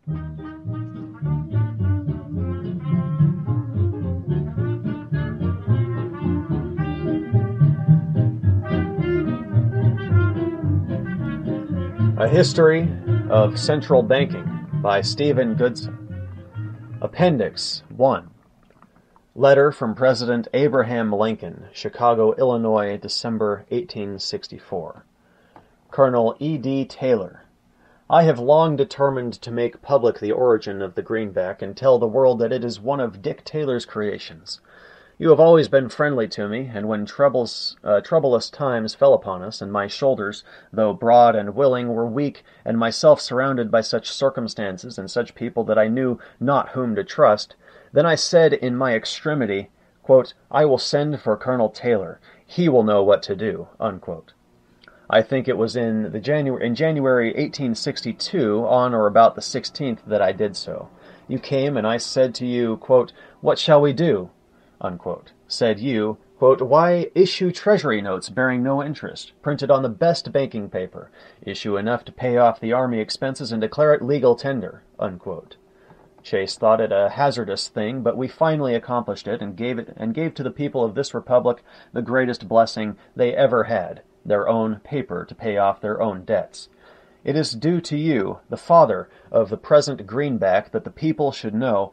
A History of Central Banking by Stephen Goodson. Appendix 1. Letter from President Abraham Lincoln, Chicago, Illinois, December 1864. Colonel E.D. Taylor. I have long determined to make public the origin of the greenback and tell the world that it is one of Dick Taylor's creations. You have always been friendly to me, and when troublous times fell upon us, and my shoulders, though broad and willing, were weak, and myself surrounded by such circumstances and such people that I knew not whom to trust, then I said in my extremity, quote, I will send for Colonel Taylor. He will know what to do, unquote. I think it was in January 1862, on or about the 16th, that I did so. You came, and I said to you, quote, what shall we do? Unquote. Said you, quote, why, issue treasury notes bearing no interest, printed on the best banking paper, issue enough to pay off the army expenses and declare it legal tender, unquote. Chase thought it a hazardous thing, but we finally accomplished it and gave to the people of this republic the greatest blessing they ever had, their own paper to pay off their own debts. It is due to you, the father of the present greenback, that the people should know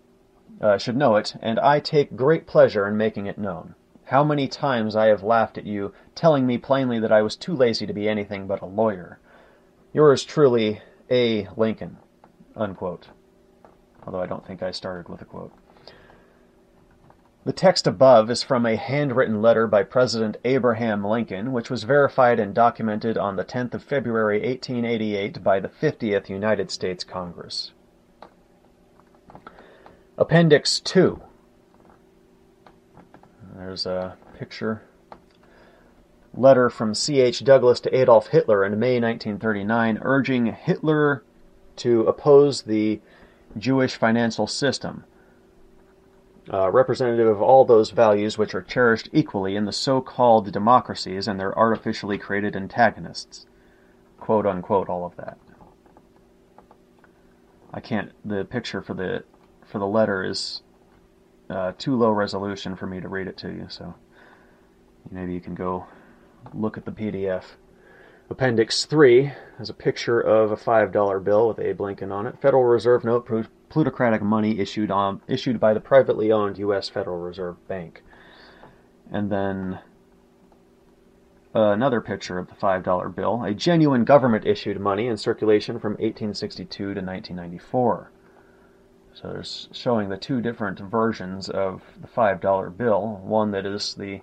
it, and I take great pleasure in making it known. How many times I have laughed at you, telling me plainly that I was too lazy to be anything but a lawyer. Yours truly, A. Lincoln, unquote. Although I don't think I started with a quote. The text above is from a handwritten letter by President Abraham Lincoln, which was verified and documented on the 10th of February, 1888, by the 50th United States Congress. Appendix 2. There's a picture. Letter from C.H. Douglas to Adolf Hitler in May 1939, urging Hitler to oppose the Jewish financial system, representative of all those values which are cherished equally in the so-called democracies and their artificially created antagonists. Quote, unquote, all of that. The picture for the letter is too low resolution for me to read it to you, so maybe you can go look at the PDF. Appendix 3 is a picture of a $5 bill with Abe Lincoln on it. Federal Reserve note, plutocratic money issued by the privately owned U.S. Federal Reserve Bank. And then another picture of the $5 bill, a genuine government-issued money in circulation from 1862 to 1994. So there's showing the two different versions of the $5 bill, one that is the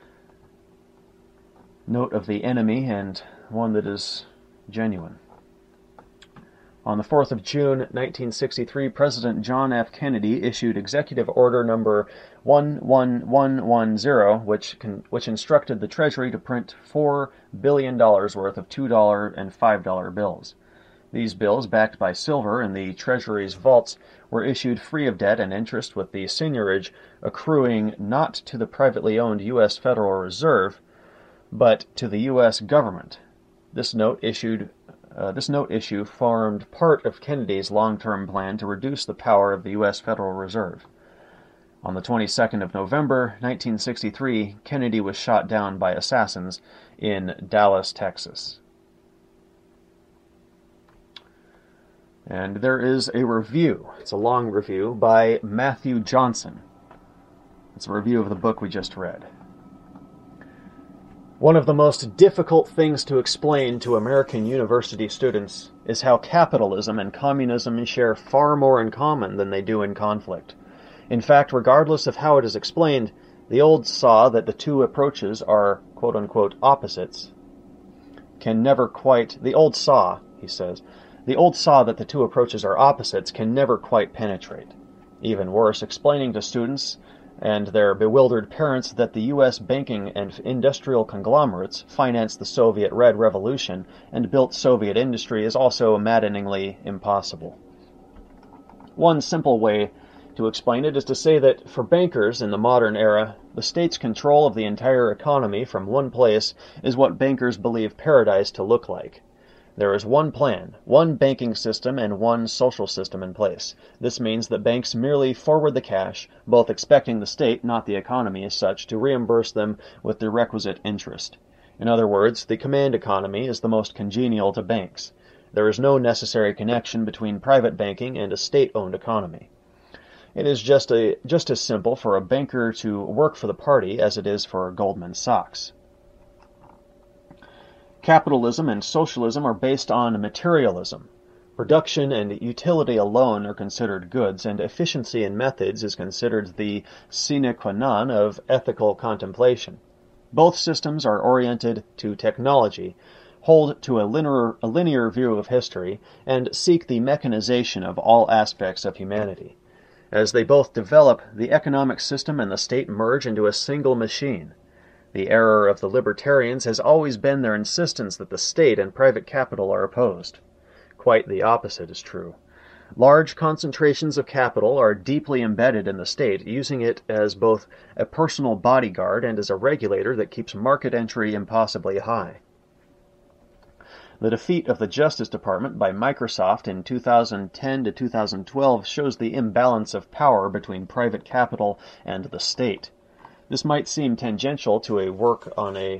note of the enemy and one that is genuine. On the 4th of June, 1963, President John F. Kennedy issued Executive Order Number 11110, which instructed the Treasury to print $4 billion worth of $2 and $5 bills. These bills, backed by silver in the Treasury's vaults, were issued free of debt and interest, with the seigniorage accruing not to the privately owned U.S. Federal Reserve, but to the U.S. government. This note issue formed part of Kennedy's long-term plan to reduce the power of the U.S. Federal Reserve. On the 22nd of November, 1963, Kennedy was shot down by assassins in Dallas, Texas. And there is a review. It's a long review by Matthew Johnson. It's a review of the book we just read. One of the most difficult things to explain to American university students is how capitalism and communism share far more in common than they do in conflict. In fact, regardless of how it is explained, the old saw that the two approaches are quote-unquote opposites can never quite... The old saw, he says, the old saw that the two approaches are opposites can never quite penetrate. Even worse, explaining to students and their bewildered parents that the U.S. banking and industrial conglomerates financed the Soviet Red Revolution and built Soviet industry is also maddeningly impossible. One simple way to explain it is to say that for bankers in the modern era, the state's control of the entire economy from one place is what bankers believe paradise to look like. There is one plan, one banking system, and one social system in place. This means that banks merely forward the cash, both expecting the state, not the economy as such, to reimburse them with the requisite interest. In other words, the command economy is the most congenial to banks. There is no necessary connection between private banking and a state-owned economy. It is just as simple for a banker to work for the party as it is for Goldman Sachs. Capitalism and socialism are based on materialism. Production and utility alone are considered goods, and efficiency in methods is considered the sine qua non of ethical contemplation. Both systems are oriented to technology, hold to a linear view of history, and seek the mechanization of all aspects of humanity. As they both develop, the economic system and the state merge into a single machine. The error of the libertarians has always been their insistence that the state and private capital are opposed. Quite the opposite is true. Large concentrations of capital are deeply embedded in the state, using it as both a personal bodyguard and as a regulator that keeps market entry impossibly high. The defeat of the Justice Department by Microsoft in 2010 to 2012 shows the imbalance of power between private capital and the state. This might seem tangential to a work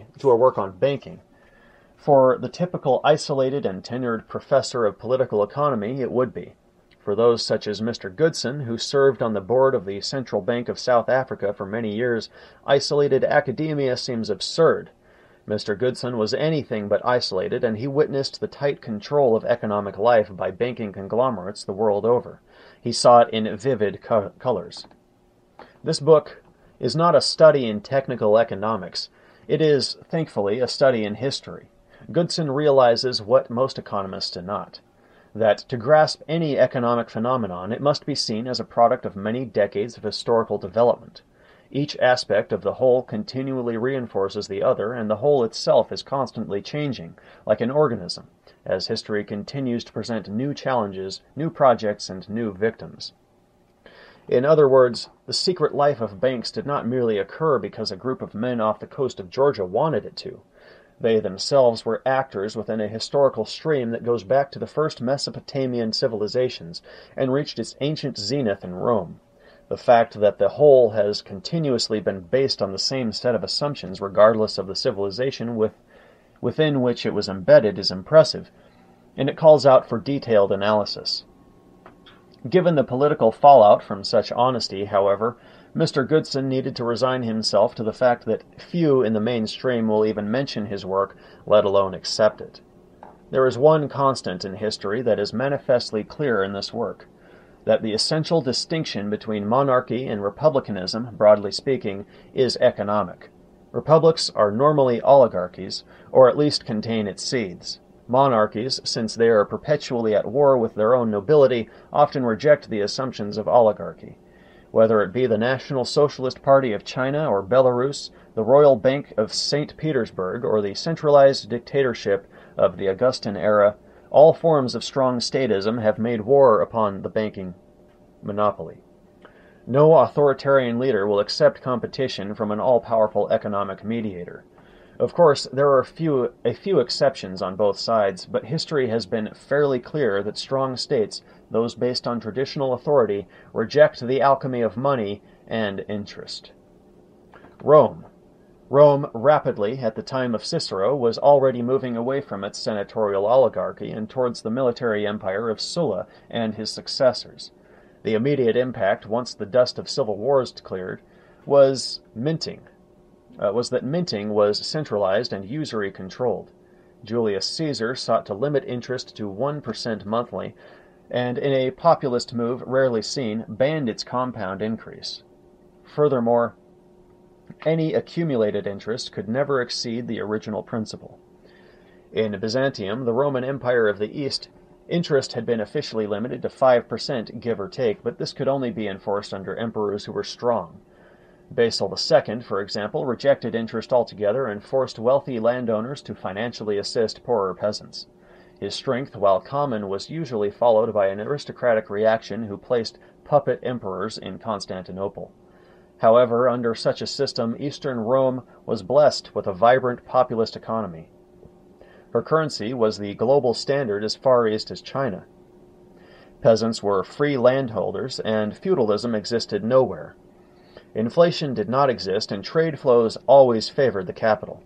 on banking. For the typical isolated and tenured professor of political economy, it would be. For those such as Mr. Goodson, who served on the board of the Central Bank of South Africa for many years, isolated academia seems absurd. Mr. Goodson was anything but isolated, and he witnessed the tight control of economic life by banking conglomerates the world over. He saw it in vivid colors. This book is not a study in technical economics. It is, thankfully, a study in history. Goodson realizes what most economists do not, that to grasp any economic phenomenon, it must be seen as a product of many decades of historical development. Each aspect of the whole continually reinforces the other, and the whole itself is constantly changing, like an organism, as history continues to present new challenges, new projects, and new victims. In other words, the secret life of banks did not merely occur because a group of men off the coast of Georgia wanted it to. They themselves were actors within a historical stream that goes back to the first Mesopotamian civilizations and reached its ancient zenith in Rome. The fact that the whole has continuously been based on the same set of assumptions regardless of the civilization within which it was embedded is impressive, and it calls out for detailed analysis. Given the political fallout from such honesty, however, Mr. Goodson needed to resign himself to the fact that few in the mainstream will even mention his work, let alone accept it. There is one constant in history that is manifestly clear in this work, that the essential distinction between monarchy and republicanism, broadly speaking, is economic. Republics are normally oligarchies, or at least contain its seeds. Monarchies, since they are perpetually at war with their own nobility, often reject the assumptions of oligarchy. Whether it be the National Socialist Party of China or Belarus, the Royal Bank of St. Petersburg, or the centralized dictatorship of the Augustan era, all forms of strong statism have made war upon the banking monopoly. No authoritarian leader will accept competition from an all-powerful economic mediator. Of course, there are a few exceptions on both sides, but history has been fairly clear that strong states, those based on traditional authority, reject the alchemy of money and interest. Rome. Rome rapidly, at the time of Cicero, was already moving away from its senatorial oligarchy and towards the military empire of Sulla and his successors. The immediate impact, once the dust of civil wars cleared, was that minting was centralized and usury controlled. Julius Caesar sought to limit interest to 1% monthly, and in a populist move rarely seen, banned its compound increase. Furthermore, any accumulated interest could never exceed the original principal. In Byzantium, the Roman Empire of the East, interest had been officially limited to 5%, give or take, but this could only be enforced under emperors who were strong. Basil II, for example, rejected interest altogether and forced wealthy landowners to financially assist poorer peasants. His strength, while common, was usually followed by an aristocratic reaction who placed puppet emperors in Constantinople. However, under such a system, Eastern Rome was blessed with a vibrant populist economy. Her currency was the global standard as far east as China. Peasants were free landholders, and feudalism existed nowhere. Inflation did not exist, and trade flows always favored the capital.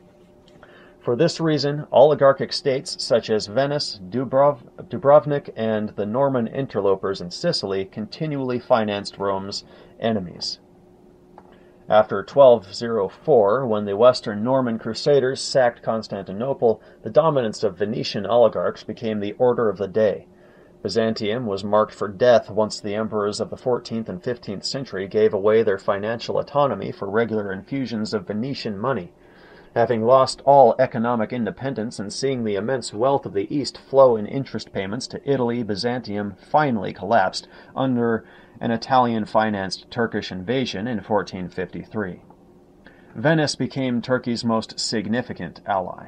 For this reason, oligarchic states such as Venice, Dubrovnik, and the Norman interlopers in Sicily continually financed Rome's enemies. After 1204, when the Western Norman Crusaders sacked Constantinople, the dominance of Venetian oligarchs became the order of the day. Byzantium was marked for death once the emperors of the 14th and 15th century gave away their financial autonomy for regular infusions of Venetian money. Having lost all economic independence and seeing the immense wealth of the East flow in interest payments to Italy, Byzantium finally collapsed under an Italian-financed Turkish invasion in 1453. Venice became Turkey's most significant ally.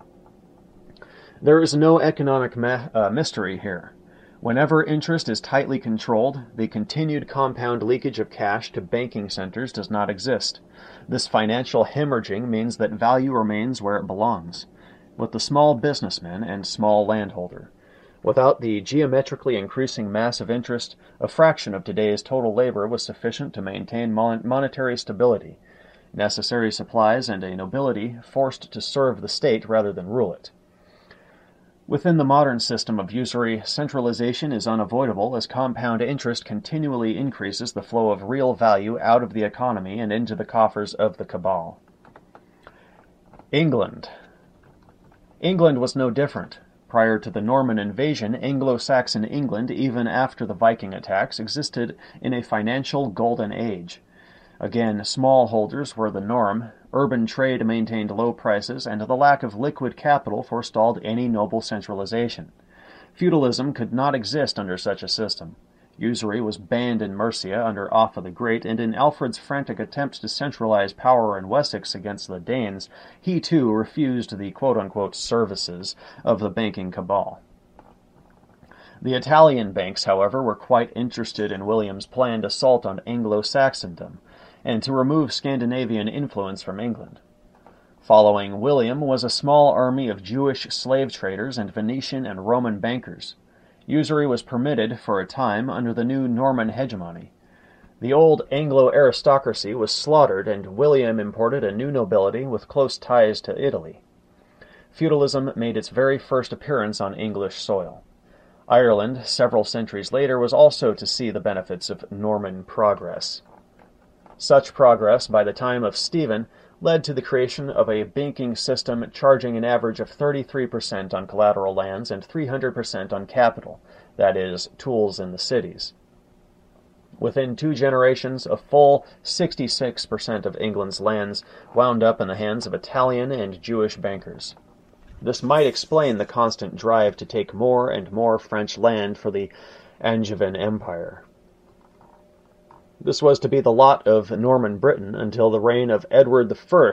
There is no economic mystery here. Whenever interest is tightly controlled, the continued compound leakage of cash to banking centers does not exist. This financial hemorrhaging means that value remains where it belongs, with the small businessman and small landholder. Without the geometrically increasing mass of interest, a fraction of today's total labor was sufficient to maintain monetary stability, necessary supplies, and a nobility forced to serve the state rather than rule it. Within the modern system of usury, centralization is unavoidable as compound interest continually increases the flow of real value out of the economy and into the coffers of the cabal. England. England was no different. Prior to the Norman invasion, Anglo-Saxon England, even after the Viking attacks, existed in a financial golden age. Again, smallholders were the norm, urban trade maintained low prices, and the lack of liquid capital forestalled any noble centralization. Feudalism could not exist under such a system. Usury was banned in Mercia under Offa the Great, and in Alfred's frantic attempts to centralize power in Wessex against the Danes, he too refused the quote-unquote services of the banking cabal. The Italian banks, however, were quite interested in William's planned assault on Anglo-Saxondom, and to remove Scandinavian influence from England. Following William was a small army of Jewish slave traders and Venetian and Roman bankers. Usury was permitted for a time under the new Norman hegemony. The old Anglo aristocracy was slaughtered, and William imported a new nobility with close ties to Italy. Feudalism made its very first appearance on English soil. Ireland, several centuries later, was also to see the benefits of Norman progress. Such progress, by the time of Stephen, led to the creation of a banking system charging an average of 33% on collateral lands and 300% on capital, that is, tools in the cities. Within 2 generations, a full 66% of England's lands wound up in the hands of Italian and Jewish bankers. This might explain the constant drive to take more and more French land for the Angevin Empire. This was to be the lot of Norman Britain until the reign of Edward I,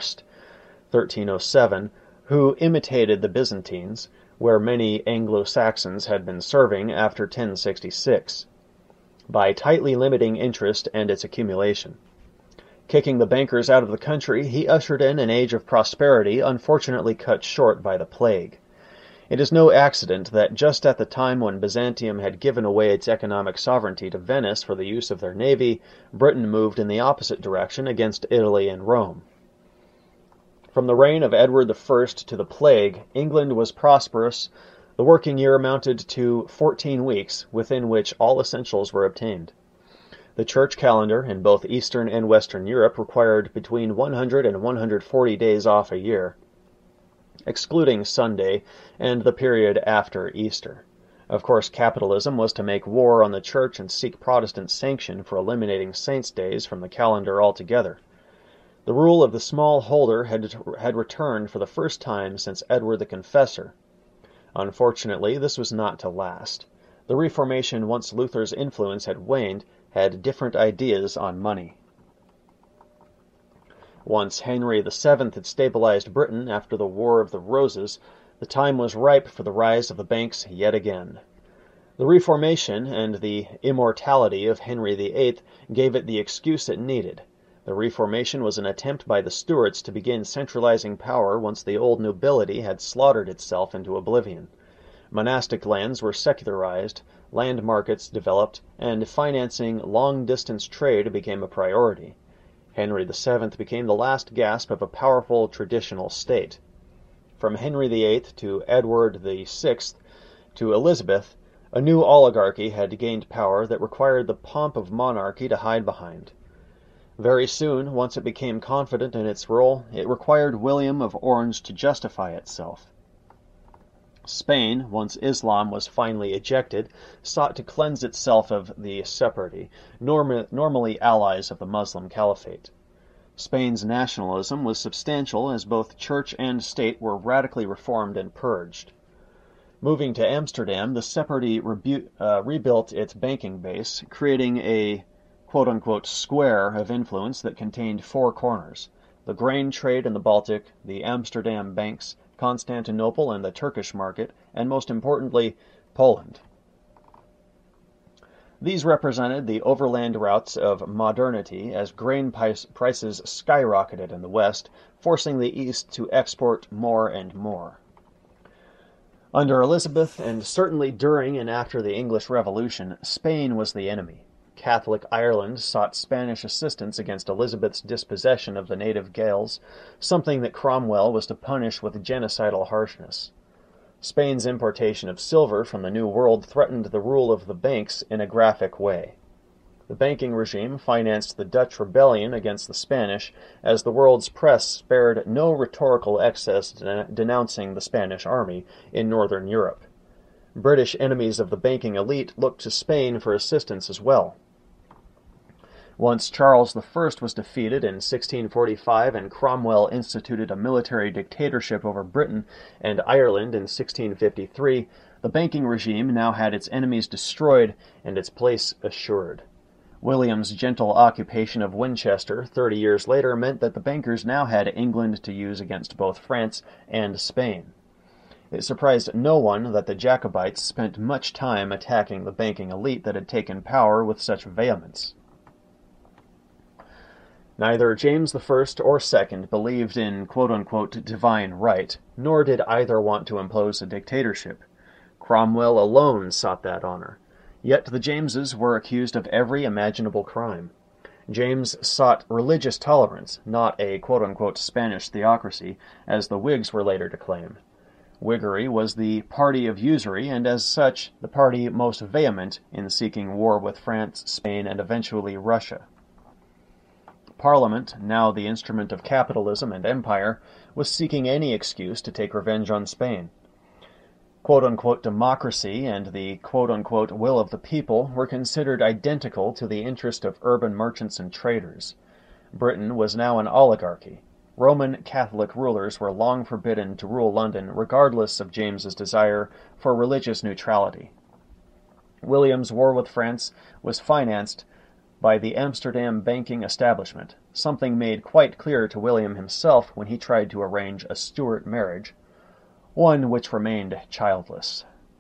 1307, who imitated the Byzantines, where many Anglo-Saxons had been serving after 1066, by tightly limiting interest and its accumulation. Kicking the bankers out of the country, he ushered in an age of prosperity unfortunately cut short by the plague. It is no accident that just at the time when Byzantium had given away its economic sovereignty to Venice for the use of their navy, Britain moved in the opposite direction against Italy and Rome. From the reign of Edward I to the plague, England was prosperous. The working year amounted to 14 weeks, within which all essentials were obtained. The church calendar in both Eastern and Western Europe required between 100 and 140 days off a year, excluding Sunday and the period after Easter. Of course, capitalism was to make war on the church and seek Protestant sanction for eliminating saints' days from the calendar altogether. The rule of the small holder had returned for the first time since Edward the Confessor. Unfortunately, this was not to last. The Reformation, once Luther's influence had waned, had different ideas on money. Once Henry VII had stabilized Britain after the War of the Roses, the time was ripe for the rise of the banks yet again. The Reformation and the immortality of Henry VIII gave it the excuse it needed. The Reformation was an attempt by the Stuarts to begin centralizing power once the old nobility had slaughtered itself into oblivion. Monastic lands were secularized, land markets developed, and financing long-distance trade became a priority. Henry VII became the last gasp of a powerful traditional state. From Henry VIII to Edward VI to Elizabeth, a new oligarchy had gained power that required the pomp of monarchy to hide behind. Very soon, once it became confident in its role, it required William of Orange to justify itself. Spain, once Islam was finally ejected, sought to cleanse itself of the Sephardi, normally allies of the Muslim Caliphate. Spain's nationalism was substantial as both church and state were radically reformed and purged. Moving to Amsterdam, the Sephardi rebuilt its banking base, creating a quote-unquote square of influence that contained four corners: the grain trade in the Baltic, the Amsterdam banks, Constantinople and the Turkish market, and most importantly, Poland. These represented the overland routes of modernity as grain prices skyrocketed in the West, forcing the East to export more and more. Under Elizabeth, and certainly during and after the English Revolution, Spain was the enemy. Catholic Ireland sought Spanish assistance against Elizabeth's dispossession of the native Gaels, something that Cromwell was to punish with genocidal harshness. Spain's importation of silver from the New World threatened the rule of the banks in a graphic way. The banking regime financed the Dutch rebellion against the Spanish, as the world's press spared no rhetorical excess denouncing the Spanish army in northern Europe. British enemies of the banking elite looked to Spain for assistance as well. Once Charles I was defeated in 1645 and Cromwell instituted a military dictatorship over Britain and Ireland in 1653, the banking regime now had its enemies destroyed and its place assured. William's gentle occupation of Winchester 30 years later meant that the bankers now had England to use against both France and Spain. It surprised no one that the Jacobites spent much time attacking the banking elite that had taken power with such vehemence. Neither James I or II believed in quote-unquote divine right, nor did either want to impose a dictatorship. Cromwell alone sought that honor. Yet the Jameses were accused of every imaginable crime. James sought religious tolerance, not a quote-unquote Spanish theocracy, as the Whigs were later to claim. Whiggery was the party of usury, and as such, the party most vehement in seeking war with France, Spain, and eventually Russia. Parliament, now the instrument of capitalism and empire, was seeking any excuse to take revenge on Spain. Quote-unquote democracy and the quote-unquote will of the people were considered identical to the interest of urban merchants and traders. Britain was now an oligarchy. Roman Catholic rulers were long forbidden to rule London, regardless of James's desire for religious neutrality. William's war with France was financed by the Amsterdam banking establishment, something made quite clear to William himself when he tried to arrange a Stuart marriage, one which remained childless.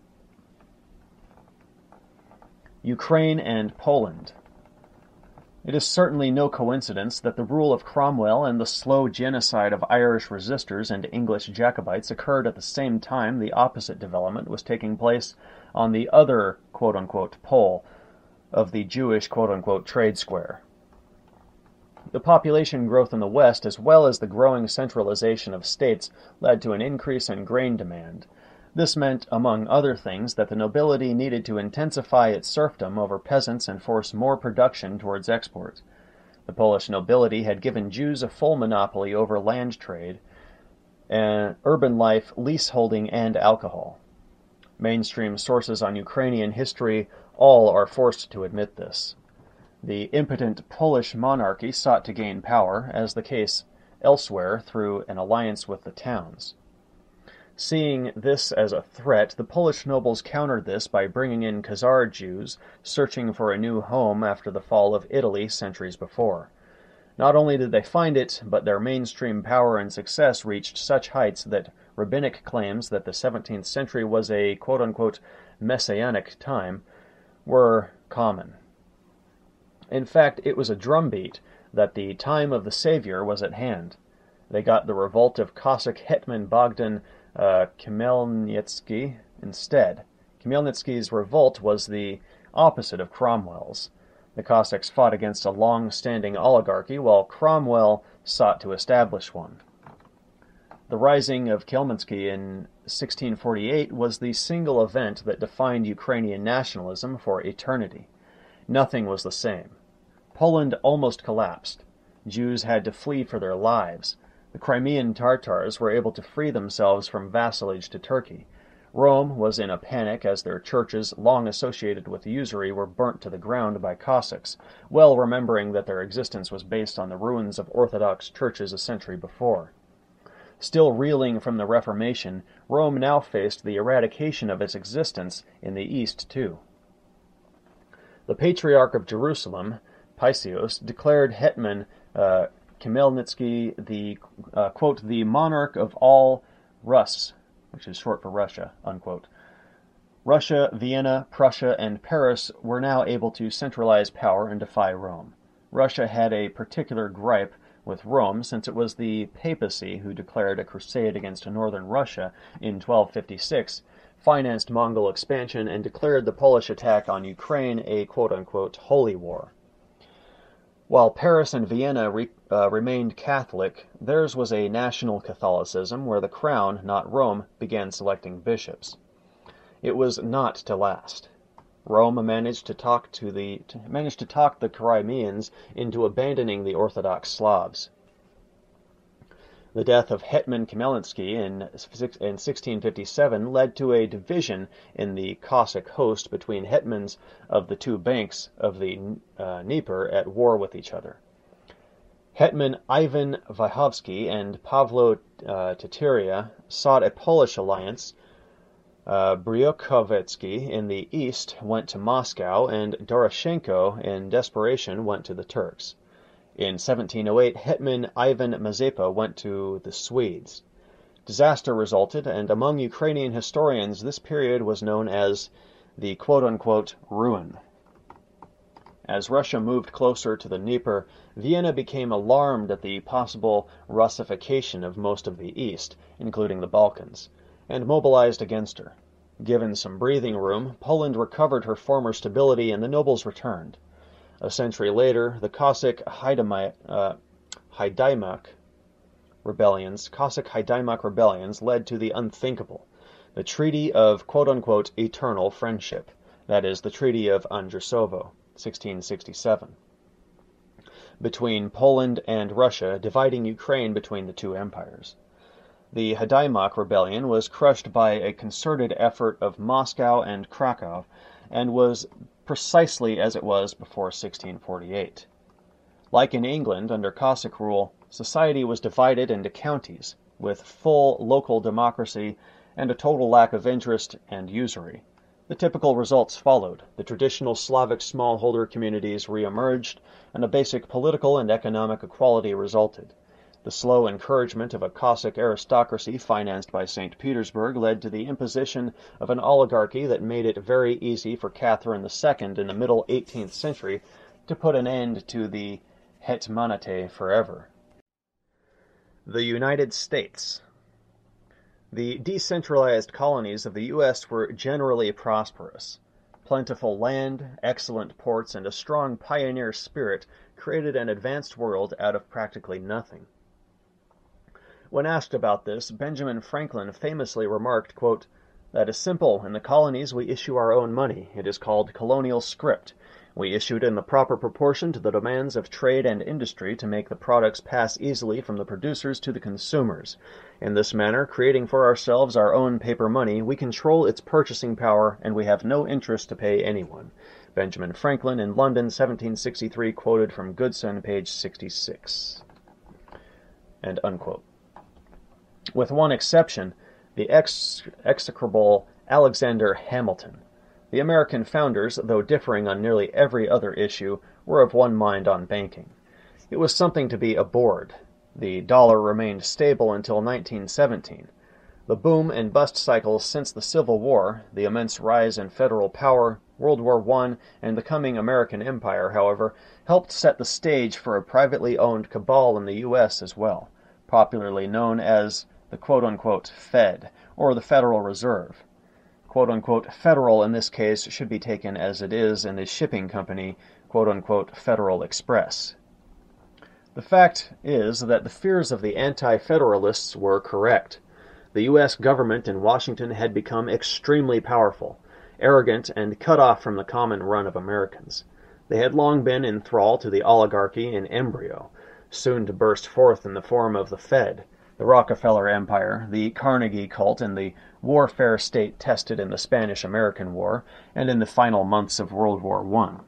Ukraine and Poland. It is certainly no coincidence that the rule of Cromwell and the slow genocide of Irish resistors and English Jacobites occurred at the same time the opposite development was taking place on the other quote-unquote pole of the Jewish quote-unquote trade square. The population growth in the West, as well as the growing centralization of states, led to an increase in grain demand. This meant, among other things, that the nobility needed to intensify its serfdom over peasants and force more production towards export. The Polish nobility had given Jews a full monopoly over land trade, and urban life, leaseholding, and alcohol. Mainstream sources on Ukrainian history all are forced to admit this. The impotent Polish monarchy sought to gain power, as the case elsewhere, through an alliance with the towns. Seeing this as a threat, the Polish nobles countered this by bringing in Khazar Jews, searching for a new home after the fall of Italy centuries before. Not only did they find it, but their mainstream power and success reached such heights that rabbinic claims that the 17th century was a quote-unquote messianic time were common. In fact, it was a drumbeat that the time of the Savior was at hand. They got the revolt of Cossack hetman Bogdan Khmelnytsky instead. Khmelnytsky's revolt was the opposite of Cromwell's. The Cossacks fought against a long-standing oligarchy, while Cromwell sought to establish one. The rising of Khmelnytsky in 1648 was the single event that defined Ukrainian nationalism for eternity. Nothing was the same. Poland almost collapsed. Jews had to flee for their lives. The Crimean Tatars were able to free themselves from vassalage to Turkey. Rome was in a panic as their churches, long associated with usury, were burnt to the ground by Cossacks, well remembering that their existence was based on the ruins of Orthodox churches a century before. Still reeling from the Reformation, Rome now faced the eradication of its existence in the East, too. The Patriarch of Jerusalem, Paisios, declared Hetman Khmelnytsky the, quote, the monarch of all Rus, which is short for Russia, unquote. Russia, Vienna, Prussia, and Paris were now able to centralize power and defy Rome. Russia had a particular gripe with Rome, since it was the papacy who declared a crusade against northern Russia in 1256, financed Mongol expansion, and declared the Polish attack on Ukraine a quote-unquote holy war. While Paris and Vienna remained Catholic, theirs was a national Catholicism where the crown, not Rome, began selecting bishops. It was not to last. Rome managed to talk the Crimeans into abandoning the Orthodox Slavs. The death of Hetman Khmelnytsky in 1657 led to a division in the Cossack host between hetmans of the two banks of the Dnieper at war with each other. Hetman Ivan Vyhovsky and Pavlo Teteria sought a Polish alliance. Briokovetsky in the east went to Moscow, and Doroshenko, in desperation, went to the Turks. In 1708, Hetman Ivan Mazepa went to the Swedes. Disaster resulted, and among Ukrainian historians this period was known as the quote-unquote ruin. As Russia moved closer to the Dnieper, Vienna became alarmed at the possible Russification of most of the east, including the Balkans, and mobilized against her. Given some breathing room, Poland recovered her former stability and the nobles returned. A century later, the Cossack Haidaimak rebellions led to the unthinkable, the Treaty of quote-unquote eternal friendship, that is, the Treaty of Andrusovo, 1667, between Poland and Russia, dividing Ukraine between the two empires. The Haidaimak rebellion was crushed by a concerted effort of Moscow and Krakow, and was precisely as it was before 1648. Like in England under Cossack rule, society was divided into counties, with full local democracy and a total lack of interest and usury. The typical results followed. The traditional Slavic smallholder communities re-emerged, and a basic political and economic equality resulted. The slow encouragement of a Cossack aristocracy financed by St. Petersburg led to the imposition of an oligarchy that made it very easy for Catherine II in the middle 18th century to put an end to the hetmanate forever. The United States. The decentralized colonies of the U.S. were generally prosperous. Plentiful land, excellent ports, and a strong pioneer spirit created an advanced world out of practically nothing. When asked about this, Benjamin Franklin famously remarked, quote, "That is simple. In the colonies we issue our own money. It is called colonial script. We issue it in the proper proportion to the demands of trade and industry to make the products pass easily from the producers to the consumers. In this manner, creating for ourselves our own paper money, we control its purchasing power, and we have no interest to pay anyone." Benjamin Franklin in London, 1763, quoted from Goodson, page 66. End unquote. With one exception, the execrable Alexander Hamilton. The American founders, though differing on nearly every other issue, were of one mind on banking. It was something to be abhorred. The dollar remained stable until 1917. The boom and bust cycles since the Civil War, the immense rise in federal power, World War I and the coming American Empire, however, helped set the stage for a privately owned cabal in the U.S. as well, popularly known as the quote-unquote Fed, or the Federal Reserve. Quote-unquote federal in this case should be taken as it is in the shipping company, quote-unquote Federal Express. The fact is that the fears of the anti-federalists were correct. The U.S. government in Washington had become extremely powerful, arrogant, and cut off from the common run of Americans. They had long been in thrall to the oligarchy in embryo, soon to burst forth in the form of the Fed, the Rockefeller Empire, the Carnegie cult, and the warfare state tested in the Spanish-American War and in the final months of World War I.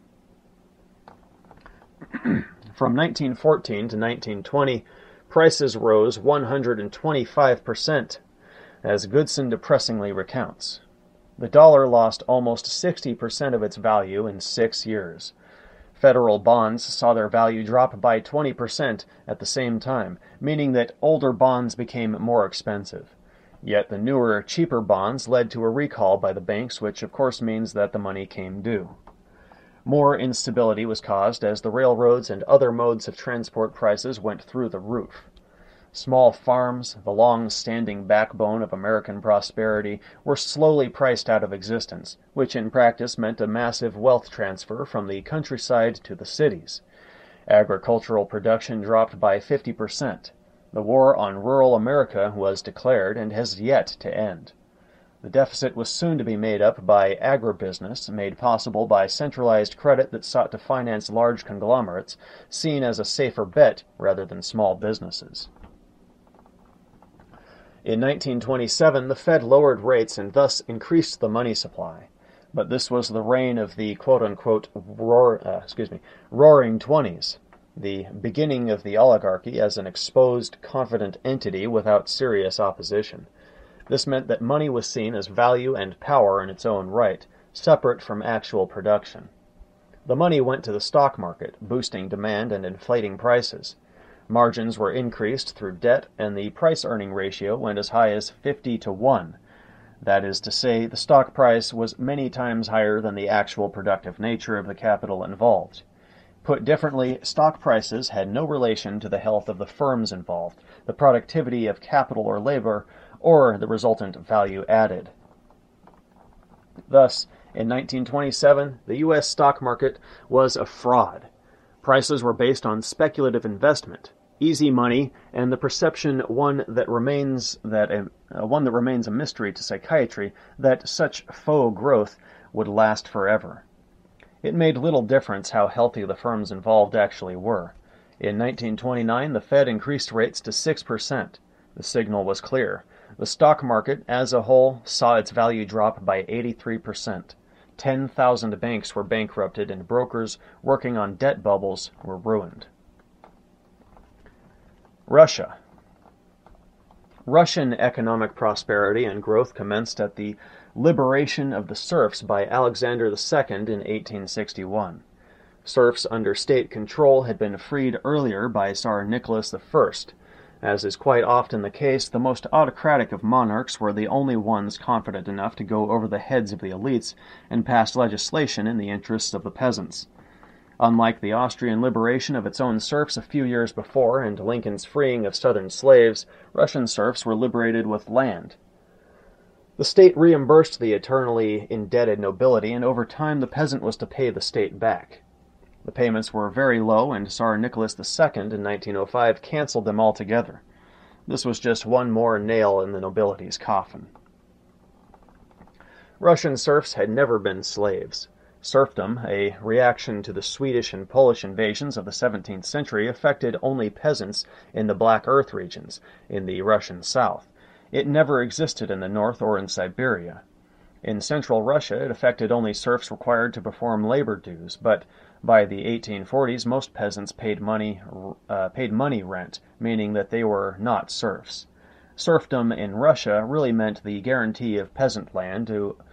From 1914 to 1920, prices rose 125%, as Goodson depressingly recounts. The dollar lost almost 60% of its value in 6 years. Federal bonds saw their value drop by 20% at the same time, meaning that older bonds became more expensive. Yet the newer, cheaper bonds led to a recall by the banks, which of course means that the money came due. More instability was caused as the railroads and other modes of transport prices went through the roof. Small farms, the long-standing backbone of American prosperity, were slowly priced out of existence, which in practice meant a massive wealth transfer from the countryside to the cities. Agricultural production dropped by 50%. The war on rural America was declared and has yet to end. The deficit was soon to be made up by agribusiness, made possible by centralized credit that sought to finance large conglomerates, seen as a safer bet rather than small businesses. In 1927, the Fed lowered rates and thus increased the money supply. But this was the reign of the quote-unquote roaring Twenties, the beginning of the oligarchy as an exposed, confident entity without serious opposition. This meant that money was seen as value and power in its own right, separate from actual production. The money went to the stock market, boosting demand and inflating prices. Margins were increased through debt, and the price-earning ratio went as high as 50-1. That is to say, the stock price was many times higher than the actual productive nature of the capital involved. Put differently, stock prices had no relation to the health of the firms involved, the productivity of capital or labor, or the resultant value added. Thus, in 1927, the U.S. stock market was a fraud. Prices were based on speculative investment, easy money, and the perception, one that remains a mystery to psychiatry, that such faux growth would last forever. It made little difference how healthy the firms involved actually were. In 1929, the Fed increased rates to 6%. The signal was clear. The stock market, as a whole, saw its value drop by 83%. 10,000 banks were bankrupted, and brokers working on debt bubbles were ruined. Russia. Russian economic prosperity and growth commenced at the liberation of the serfs by Alexander II in 1861. Serfs under state control had been freed earlier by Tsar Nicholas I. As is quite often the case, the most autocratic of monarchs were the only ones confident enough to go over the heads of the elites and pass legislation in the interests of the peasants. Unlike the Austrian liberation of its own serfs a few years before and Lincoln's freeing of southern slaves, Russian serfs were liberated with land. The state reimbursed the eternally indebted nobility, and over time the peasant was to pay the state back. The payments were very low, and Tsar Nicholas II in 1905 canceled them altogether. This was just one more nail in the nobility's coffin. Russian serfs had never been slaves. Serfdom, a reaction to the Swedish and Polish invasions of the 17th century, affected only peasants in the Black Earth regions, in the Russian south. It never existed in the north or in Siberia. In central Russia, it affected only serfs required to perform labor dues, but by the 1840s, most peasants paid money rent, meaning that they were not serfs. Serfdom in Russia really meant the guarantee of peasant land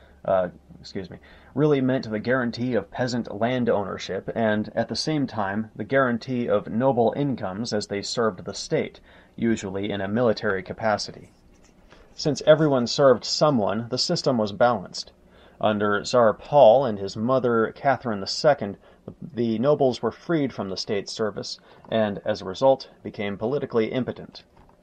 ownership, and at the same time the guarantee of noble incomes as they served the state, usually in a military capacity. Since everyone served someone, the system was balanced. Under Tsar Paul and his mother Catherine II, the nobles were freed from the state service and, as a result, became politically impotent.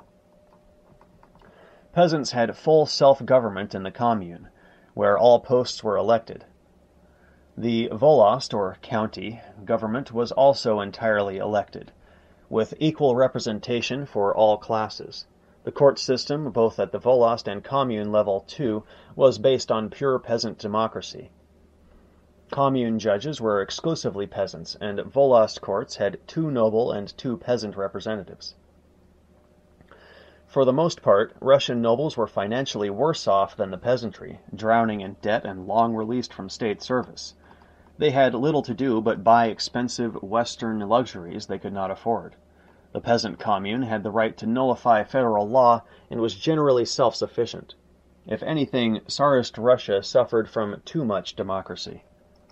Peasants had full self-government in the commune, where all posts were elected. The volost, or county, government was also entirely elected, with equal representation for all classes. The court system, both at the volost and commune level too, was based on pure peasant democracy. Commune judges were exclusively peasants, and volost courts had 2 noble and 2 peasant representatives. For the most part, Russian nobles were financially worse off than the peasantry, drowning in debt and long released from state service. They had little to do but buy expensive Western luxuries they could not afford. The peasant commune had the right to nullify federal law and was generally self-sufficient. If anything, Tsarist Russia suffered from too much democracy.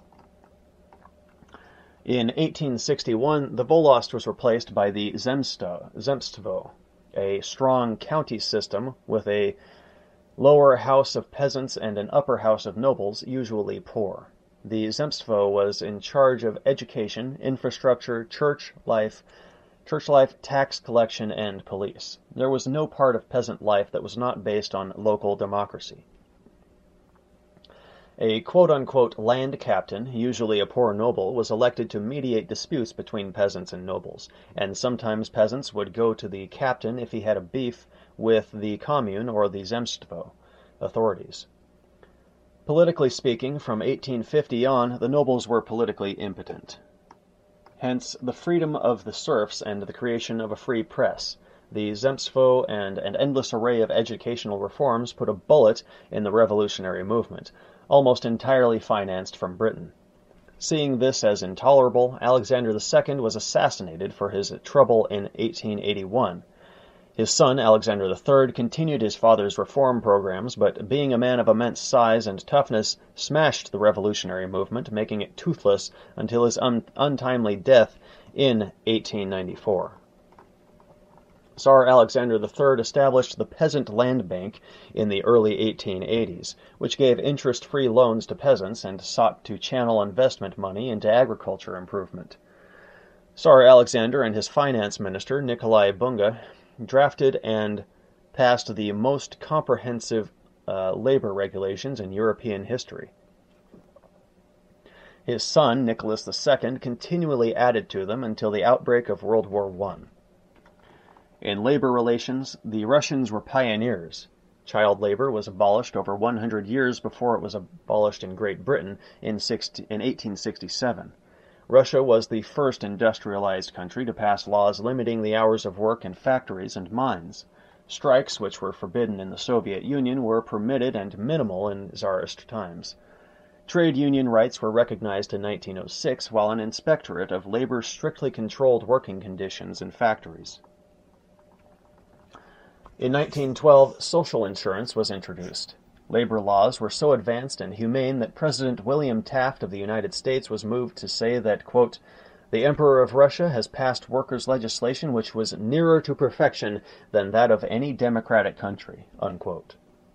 In 1861, the volost was replaced by the zemstvo, a strong county system with a lower house of peasants and an upper house of nobles, usually poor. The zemstvo was in charge of education, infrastructure, church life, tax collection, and police. There was no part of peasant life that was not based on local democracy. A quote-unquote land captain, usually a poor noble, was elected to mediate disputes between peasants and nobles, and sometimes peasants would go to the captain if he had a beef with the commune or the zemstvo authorities. Politically speaking, from 1850 on, the nobles were politically impotent. Hence, the freedom of the serfs and the creation of a free press. The zemstvo and an endless array of educational reforms put a bullet in the revolutionary movement, almost entirely financed from Britain. Seeing this as intolerable, Alexander II was assassinated for his trouble in 1881. His son, Alexander III, continued his father's reform programs, but being a man of immense size and toughness, smashed the revolutionary movement, making it toothless until his untimely death in 1894. Tsar Alexander III established the Peasant Land Bank in the early 1880s, which gave interest-free loans to peasants and sought to channel investment money into agriculture improvement. Tsar Alexander and his finance minister, Nikolai Bunga, drafted and passed the most comprehensive labor regulations in European history. His son, Nicholas II, continually added to them until the outbreak of World War I. In labor relations, the Russians were pioneers. Child labor was abolished over 100 years before it was abolished in Great Britain in 1867. Russia was the first industrialized country to pass laws limiting the hours of work in factories and mines. Strikes, which were forbidden in the Soviet Union, were permitted and minimal in Tsarist times. Trade union rights were recognized in 1906, while an inspectorate of labor strictly controlled working conditions in factories. In 1912, social insurance was introduced. Labor laws were so advanced and humane that President William Taft of the United States was moved to say that, quote, "The Emperor of Russia has passed workers' legislation which was nearer to perfection than that of any democratic country," unquote.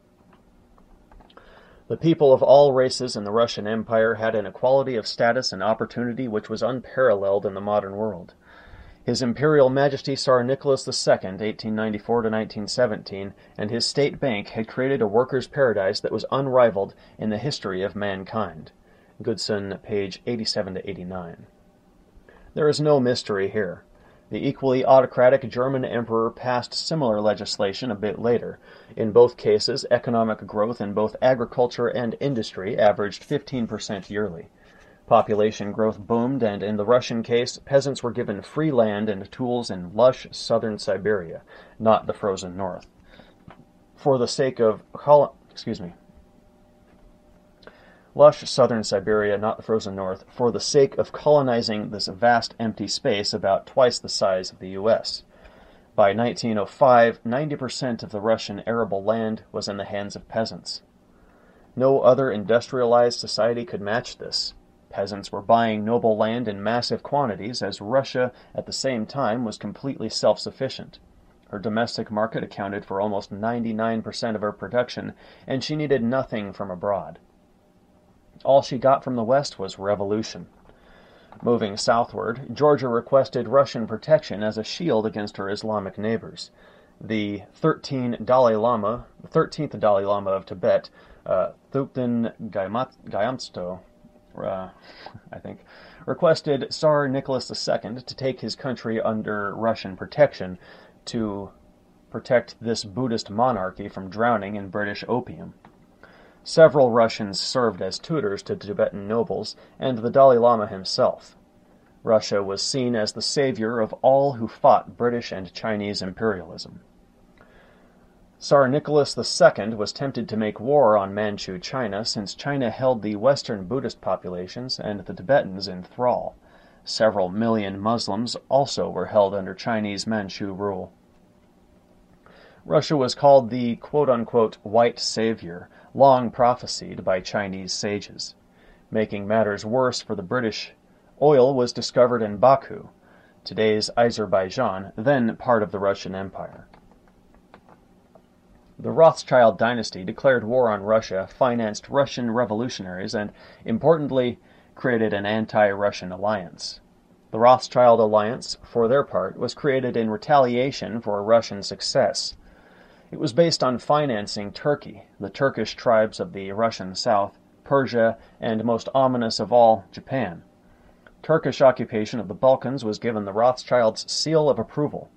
The people of all races in the Russian Empire had an equality of status and opportunity which was unparalleled in the modern world. His Imperial Majesty Tsar Nicholas II, 1894 to 1917, and his state bank had created a workers' paradise that was unrivaled in the history of mankind. Goodson, page 87 to 89. There is no mystery here. The equally autocratic German emperor passed similar legislation a bit later. In both cases, economic growth in both agriculture and industry averaged 15% yearly. Population growth boomed, and in the Russian case, peasants were given free land and tools in lush southern Siberia, not the frozen north. Lush southern Siberia, not the frozen north, for the sake of colonizing this vast empty space about twice the size of the U.S. By 1905, 90% of the Russian arable land was in the hands of peasants. No other industrialized society could match this. Peasants were buying noble land in massive quantities, as Russia at the same time was completely self-sufficient. Her domestic market accounted for almost 99% of her production, and she needed nothing from abroad. All she got from the West was revolution. Moving southward, Georgia requested Russian protection as a shield against her Islamic neighbors. The 13th Dalai Lama of Tibet, Thupten Gyatso, I think, requested Tsar Nicholas II to take his country under Russian protection to protect this Buddhist monarchy from drowning in British opium. Several Russians served as tutors to Tibetan nobles and the Dalai Lama himself. Russia was seen as the savior of all who fought British and Chinese imperialism. Tsar Nicholas II was tempted to make war on Manchu China since China held the Western Buddhist populations and the Tibetans in thrall. Several million Muslims also were held under Chinese Manchu rule. Russia was called the quote-unquote white savior, long prophesied by Chinese sages. Making matters worse for the British, oil was discovered in Baku, today's Azerbaijan, then part of the Russian Empire. The Rothschild dynasty declared war on Russia, financed Russian revolutionaries, and, importantly, created an anti-Russian alliance. The Rothschild alliance, for their part, was created in retaliation for Russian success. It was based on financing Turkey, the Turkish tribes of the Russian south, Persia, and most ominous of all, Japan. Turkish occupation of the Balkans was given the Rothschilds' seal of approval,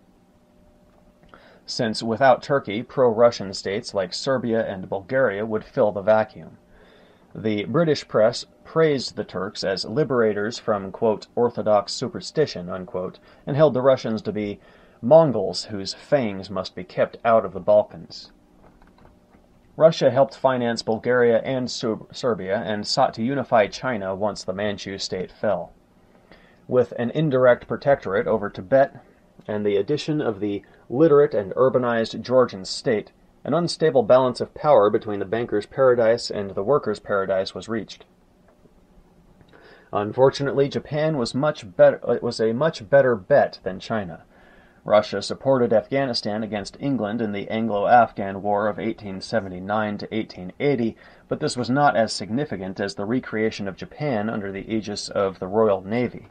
since without Turkey, pro-Russian states like Serbia and Bulgaria would fill the vacuum. The British press praised the Turks as liberators from, quote, orthodox superstition, unquote, and held the Russians to be Mongols whose fangs must be kept out of the Balkans. Russia helped finance Bulgaria and Serbia and sought to unify China once the Manchu state fell. With an indirect protectorate over Tibet and the addition of the literate and urbanized Georgian state, an unstable balance of power between the banker's paradise and the worker's paradise was reached. Unfortunately, Japan was a much better bet than China. Russia supported Afghanistan against England in the Anglo-Afghan War of 1879 to 1880, but this was not as significant as the recreation of Japan under the aegis of the Royal Navy.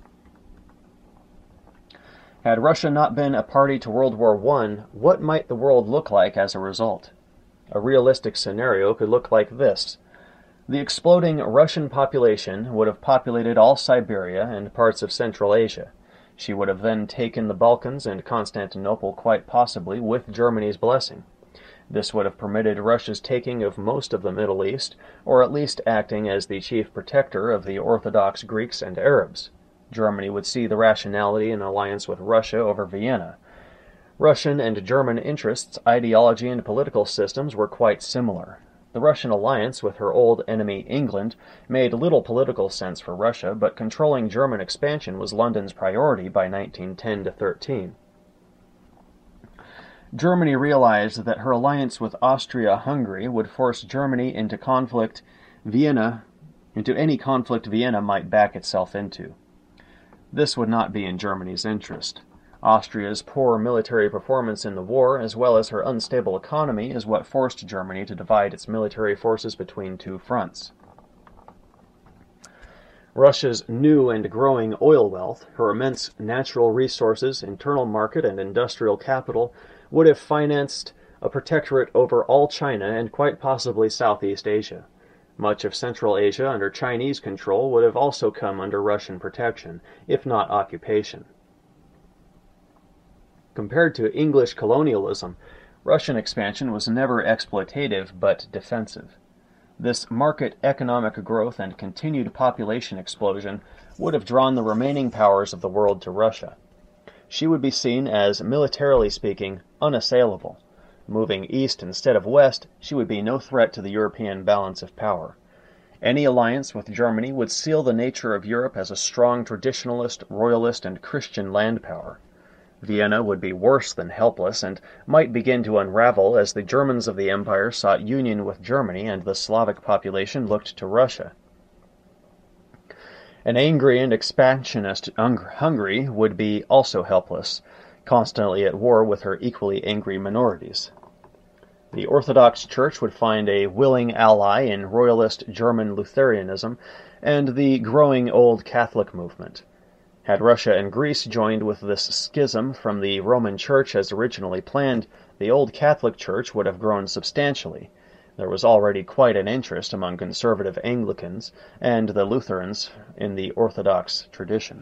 Had Russia not been a party to World War I, what might the world look like as a result? A realistic scenario could look like this. The exploding Russian population would have populated all Siberia and parts of Central Asia. She would have then taken the Balkans and Constantinople quite possibly with Germany's blessing. This would have permitted Russia's taking of most of the Middle East, or at least acting as the chief protector of the Orthodox Greeks and Arabs. Germany would see the rationality in alliance with Russia over Vienna. Russian and German interests, ideology, and political systems were quite similar. The Russian alliance with her old enemy England made little political sense for Russia, but controlling German expansion was London's priority by 1910-13. Germany realized that her alliance with Austria-Hungary would force Germany into any conflict Vienna might back itself into. This would not be in Germany's interest. Austria's poor military performance in the war, as well as her unstable economy, is what forced Germany to divide its military forces between two fronts. Russia's new and growing oil wealth, her immense natural resources, internal market, and industrial capital would have financed a protectorate over all China and quite possibly Southeast Asia. Much of Central Asia under Chinese control would have also come under Russian protection, if not occupation. Compared to English colonialism, Russian expansion was never exploitative but defensive. This market economic growth and continued population explosion would have drawn the remaining powers of the world to Russia. She would be seen as, militarily speaking, unassailable. Moving east instead of west, she would be no threat to the European balance of power. Any alliance with Germany would seal the nature of Europe as a strong traditionalist, royalist, and Christian land power. Vienna would be worse than helpless and might begin to unravel as the Germans of the empire sought union with Germany and the Slavic population looked to Russia. An angry and expansionist Hungary would be also helpless, constantly at war with her equally angry minorities. The Orthodox Church would find a willing ally in royalist German Lutheranism and the growing Old Catholic movement. Had Russia and Greece joined with this schism from the Roman Church as originally planned, the Old Catholic Church would have grown substantially. There was already quite an interest among conservative Anglicans and the Lutherans in the Orthodox tradition.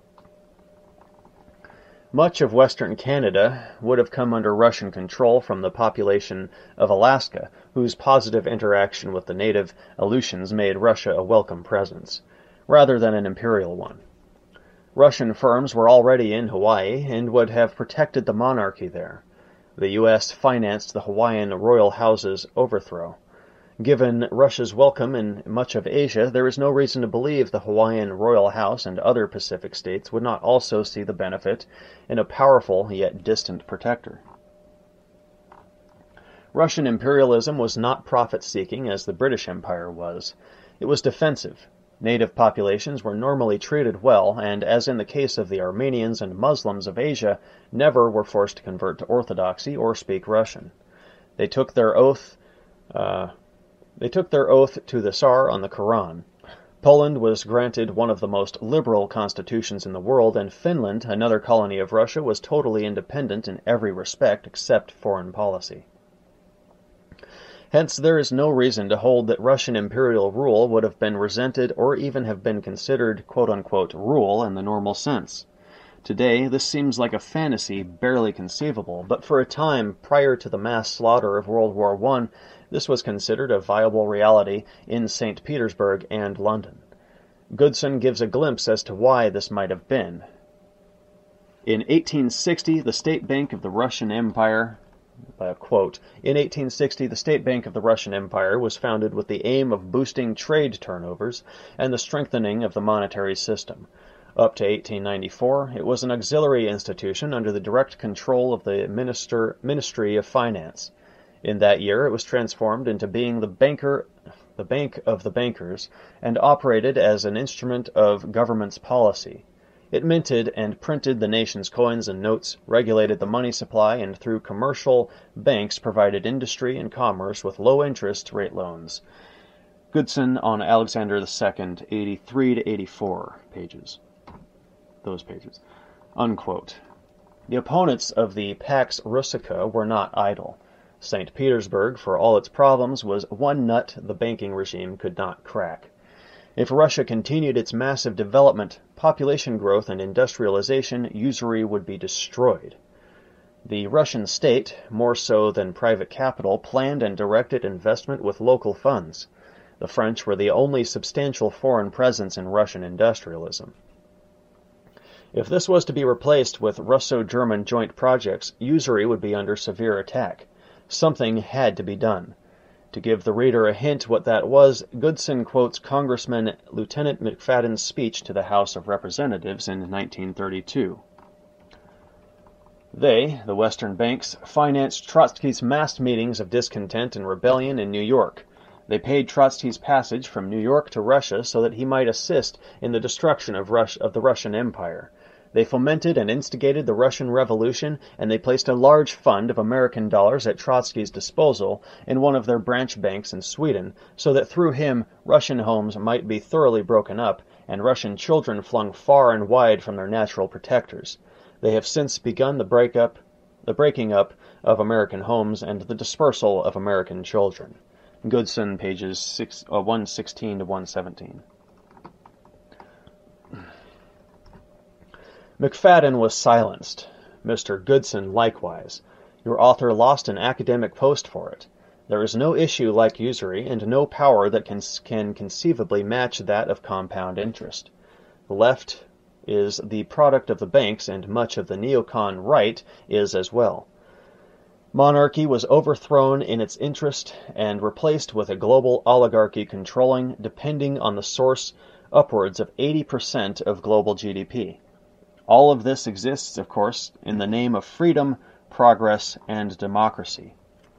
Much of Western Canada would have come under Russian control from the population of Alaska, whose positive interaction with the native Aleutians made Russia a welcome presence, rather than an imperial one. Russian firms were already in Hawaii and would have protected the monarchy there. The U.S. financed the Hawaiian royal house's overthrow. Given Russia's welcome in much of Asia, there is no reason to believe the Hawaiian royal house and other Pacific states would not also see the benefit in a powerful yet distant protector. Russian imperialism was not profit-seeking as the British Empire was. It was defensive. Native populations were normally treated well, and as in the case of the Armenians and Muslims of Asia, never were forced to convert to Orthodoxy or speak Russian. They took their oath to the Tsar on the Quran. Poland was granted one of the most liberal constitutions in the world, and Finland, another colony of Russia, was totally independent in every respect except foreign policy. Hence, there is no reason to hold that Russian imperial rule would have been resented or even have been considered quote-unquote rule in the normal sense. Today, this seems like a fantasy barely conceivable, but for a time prior to the mass slaughter of World War I, this was considered a viable reality in St. Petersburg and London. Goodson gives a glimpse as to why this might have been. In 1860, the State Bank of the Russian Empire quote, in 1860, the State Bank of the Russian Empire was founded with the aim of boosting trade turnovers and the strengthening of the monetary system. Up to 1894, it was an auxiliary institution under the direct control of the Ministry of Finance. In that year, it was transformed into being the bank of the bankers, and operated as an instrument of government's policy. It minted and printed the nation's coins and notes, regulated the money supply, and through commercial banks provided industry and commerce with low-interest rate loans. Goodson on Alexander II, 83 to 84 pages. Those pages. Unquote. The opponents of the Pax Russica were not idle. St. Petersburg, for all its problems, was one nut the banking regime could not crack. If Russia continued its massive development, population growth, and industrialization, usury would be destroyed. The Russian state, more so than private capital, planned and directed investment with local funds. The French were the only substantial foreign presence in Russian industrialism. If this was to be replaced with Russo-German joint projects, usury would be under severe attack. Something had to be done. To give the reader a hint what that was, Goodson quotes Congressman Lieutenant McFadden's speech to the House of Representatives in 1932. They, the Western banks, financed Trotsky's mass meetings of discontent and rebellion in New York. They paid Trotsky's passage from New York to Russia so that he might assist in the destruction of the Russian Empire. They fomented and instigated the Russian Revolution, and they placed a large fund of American dollars at Trotsky's disposal in one of their branch banks in Sweden, so that through him Russian homes might be thoroughly broken up and Russian children flung far and wide from their natural protectors. They have since begun the breaking up of American homes and the dispersal of American children. Goodson, pages 116 to 117. McFadden was silenced. Mr. Goodson likewise. Your author lost an academic post for it. There is no issue like usury, and no power that can conceivably match that of compound interest. The left is the product of the banks, and much of the neocon right is as well. Monarchy was overthrown in its interest and replaced with a global oligarchy controlling, depending on the source, upwards of 80% of global GDP. All of this exists, of course, in the name of freedom, progress, and democracy.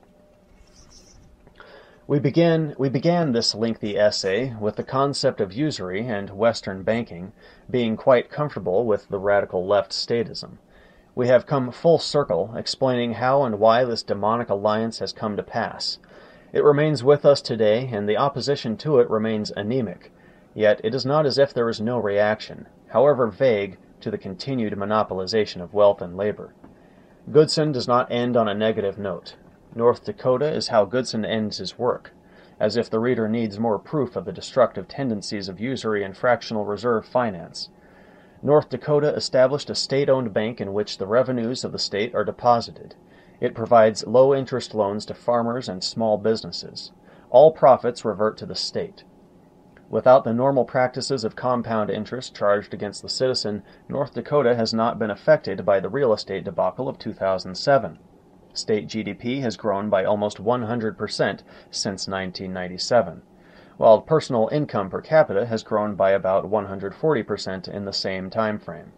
We began this lengthy essay with the concept of usury and Western banking, being quite comfortable with the radical left statism. We have come full circle, explaining how and why this demonic alliance has come to pass. It remains with us today, and the opposition to it remains anemic. Yet it is not as if there is no reaction, however vague, to the continued monopolization of wealth and labor. Goodson does not end on a negative note. North Dakota is how Goodson ends his work, as if the reader needs more proof of the destructive tendencies of usury and fractional reserve finance. North Dakota established a state-owned bank in which the revenues of the state are deposited. It provides low-interest loans to farmers and small businesses. All profits revert to the state. Without the normal practices of compound interest charged against the citizen, North Dakota has not been affected by the real estate debacle of 2007. State GDP has grown by almost 100% since 1997. While personal income per capita has grown by about 140% in the same time frame.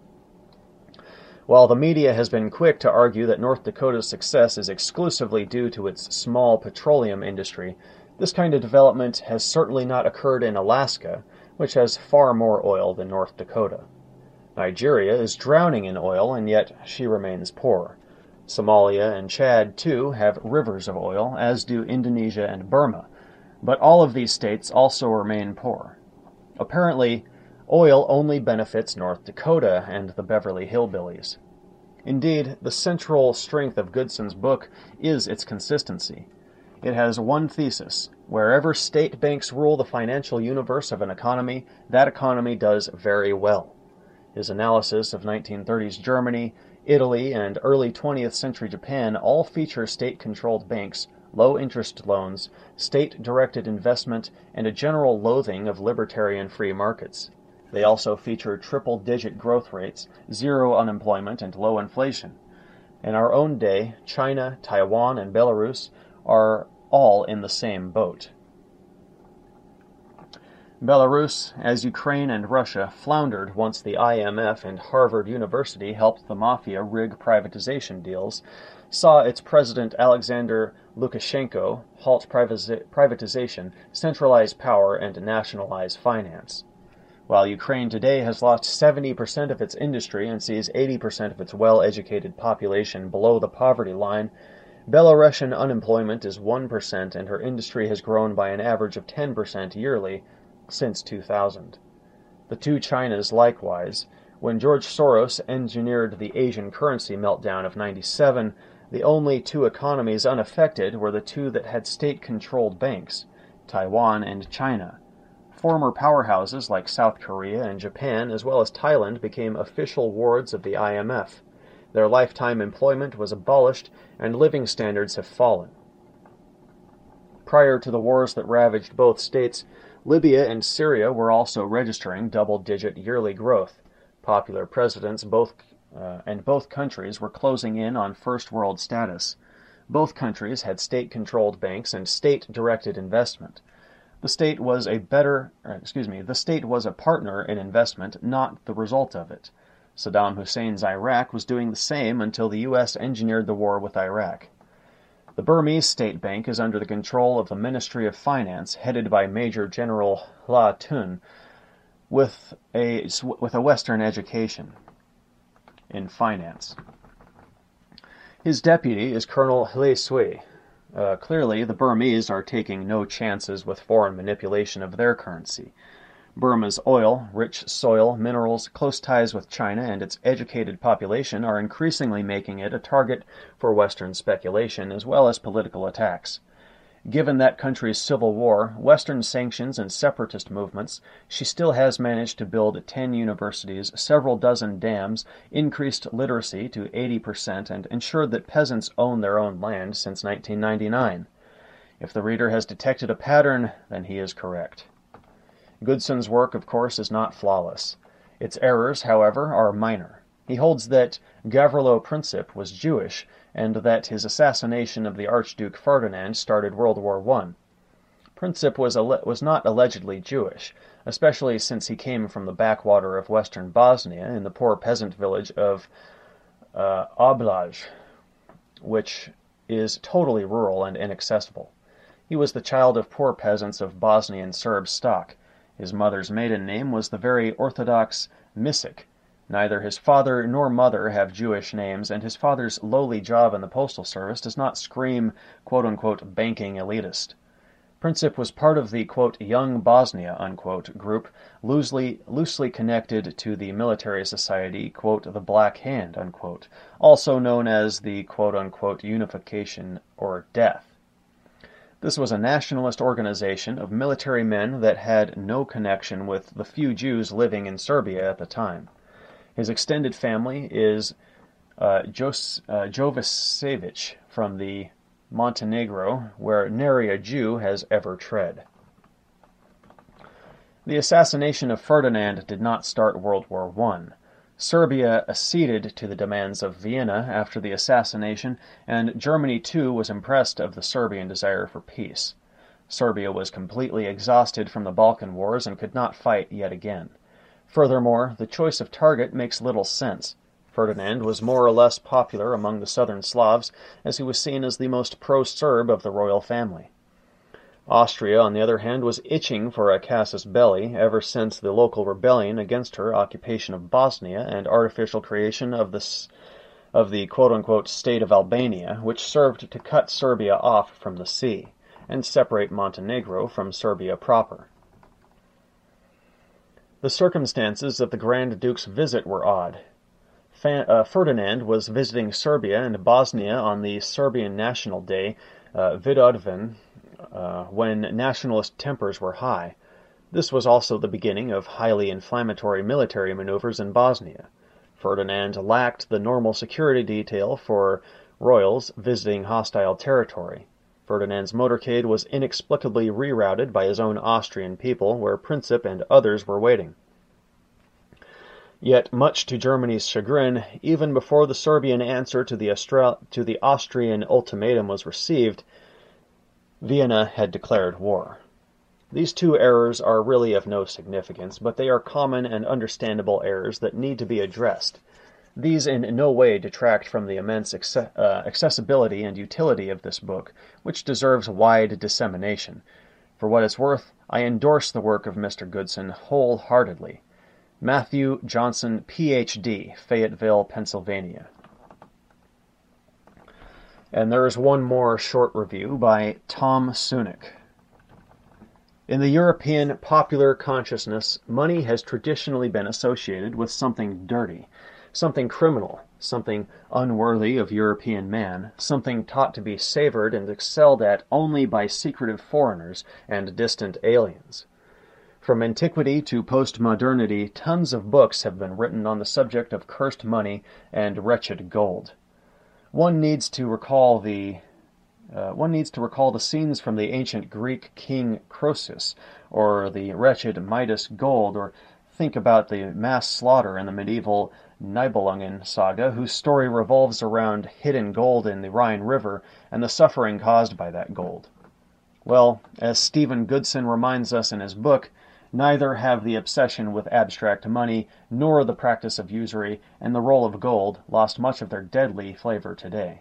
While the media has been quick to argue that North Dakota's success is exclusively due to its small petroleum industry, this kind of development has certainly not occurred in Alaska, which has far more oil than North Dakota. Nigeria is drowning in oil, and yet she remains poor. Somalia and Chad, too, have rivers of oil, as do Indonesia and Burma. But all of these states also remain poor. Apparently, oil only benefits North Dakota and the Beverly Hillbillies. Indeed, the central strength of Goodson's book is its consistency. It has one thesis: wherever state banks rule the financial universe of an economy, that economy does very well. His analysis of 1930s Germany, Italy, and early 20th century Japan all feature state-controlled banks, low-interest loans, state-directed investment, and a general loathing of libertarian free markets. They also feature triple-digit growth rates, zero unemployment, and low inflation. In our own day, China, Taiwan, and Belarus are all in the same boat. Belarus, as Ukraine and Russia, floundered once the IMF and Harvard University helped the mafia rig privatization deals, saw its president Alexander Lukashenko halt privatization, centralize power, and nationalize finance. While Ukraine today has lost 70% of its industry and sees 80% of its well-educated population below the poverty line, Belarusian unemployment is 1% and her industry has grown by an average of 10% yearly since 2000. The two Chinas likewise. When George Soros engineered the Asian currency meltdown of '97, the only two economies unaffected were the two that had state-controlled banks, Taiwan and China. Former powerhouses like South Korea and Japan, as well as Thailand, became official wards of the IMF. Their lifetime employment was abolished, and living standards have fallen. Prior to the wars that ravaged both states, Libya and Syria were also registering double-digit yearly growth. Popular presidents both countries were closing in on first world status. Both countries had state-controlled banks and state-directed investment. The state was a partner in investment, not the result of it. Saddam Hussein's Iraq was doing the same until the U.S. engineered the war with Iraq. The Burmese State Bank is under the control of the Ministry of Finance, headed by Major General La Tun, with a Western education in finance. His deputy is Colonel Le Sui. Clearly, the Burmese are taking no chances with foreign manipulation of their currency. Burma's oil, rich soil, minerals, close ties with China, and its educated population are increasingly making it a target for Western speculation as well as political attacks. Given that country's civil war, Western sanctions, and separatist movements, she still has managed to build 10 universities, several dozen dams, increased literacy to 80%, and ensured that peasants own their own land since 1999. If the reader has detected a pattern, then he is correct. Goodson's work, of course, is not flawless. Its errors, however, are minor. He holds that Gavrilo Princip was Jewish, and that his assassination of the Archduke Ferdinand started World War I. Princip was not allegedly Jewish, especially since he came from the backwater of western Bosnia in the poor peasant village of Oblaj, which is totally rural and inaccessible. He was the child of poor peasants of Bosnian Serb stock. His mother's maiden name was the very orthodox Misic, Neither his father nor mother have Jewish names, and his father's lowly job in the Postal Service does not scream quote-unquote banking elitist. Princip was part of the quote Young Bosnia unquote group loosely connected to the military society quote the Black Hand unquote, also known as the quote-unquote Unification or Death. This was a nationalist organization of military men that had no connection with the few Jews living in Serbia at the time. His extended family is Jovicevic from the Montenegro, where nary a Jew has ever tread. The assassination of Ferdinand did not start World War I. Serbia acceded to the demands of Vienna after the assassination, and Germany too was impressed of the Serbian desire for peace. Serbia was completely exhausted from the Balkan Wars and could not fight yet again. Furthermore, the choice of target makes little sense. Ferdinand was more or less popular among the southern Slavs, as he was seen as the most pro-Serb of the royal family. Austria, on the other hand, was itching for a casus belli ever since the local rebellion against her occupation of Bosnia and artificial creation of the quote-unquote state of Albania, which served to cut Serbia off from the sea and separate Montenegro from Serbia proper. The circumstances of the Grand Duke's visit were odd. Ferdinand was visiting Serbia and Bosnia on the Serbian National Day, Vidovdan, when nationalist tempers were high. This was also the beginning of highly inflammatory military maneuvers in Bosnia. Ferdinand lacked the normal security detail for royals visiting hostile territory. Ferdinand's motorcade was inexplicably rerouted by his own Austrian people, where Princip and others were waiting. Yet, much to Germany's chagrin, even before the Serbian answer to the Austrian ultimatum was received, Vienna had declared war. These two errors are really of no significance, but they are common and understandable errors that need to be addressed. These in no way detract from the immense accessibility and utility of this book, which deserves wide dissemination. For what it's worth, I endorse the work of Mr. Goodson wholeheartedly. Matthew Johnson, Ph.D., Fayetteville, Pennsylvania. And there is one more short review by Tom Sunick. In the European popular consciousness, money has traditionally been associated with something dirty, something criminal, something unworthy of European man, something taught to be savored and excelled at only by secretive foreigners and distant aliens. From antiquity to post-modernity, tons of books have been written on the subject of cursed money and wretched gold. One needs to recall the scenes from the ancient Greek king Croesus, or the wretched Midas gold, or think about the mass slaughter in the medieval Nibelungen saga, whose story revolves around hidden gold in the Rhine River and the suffering caused by that gold. Well, as Stephen Goodson reminds us in his book, neither have the obsession with abstract money nor the practice of usury and the roll of gold lost much of their deadly flavor today.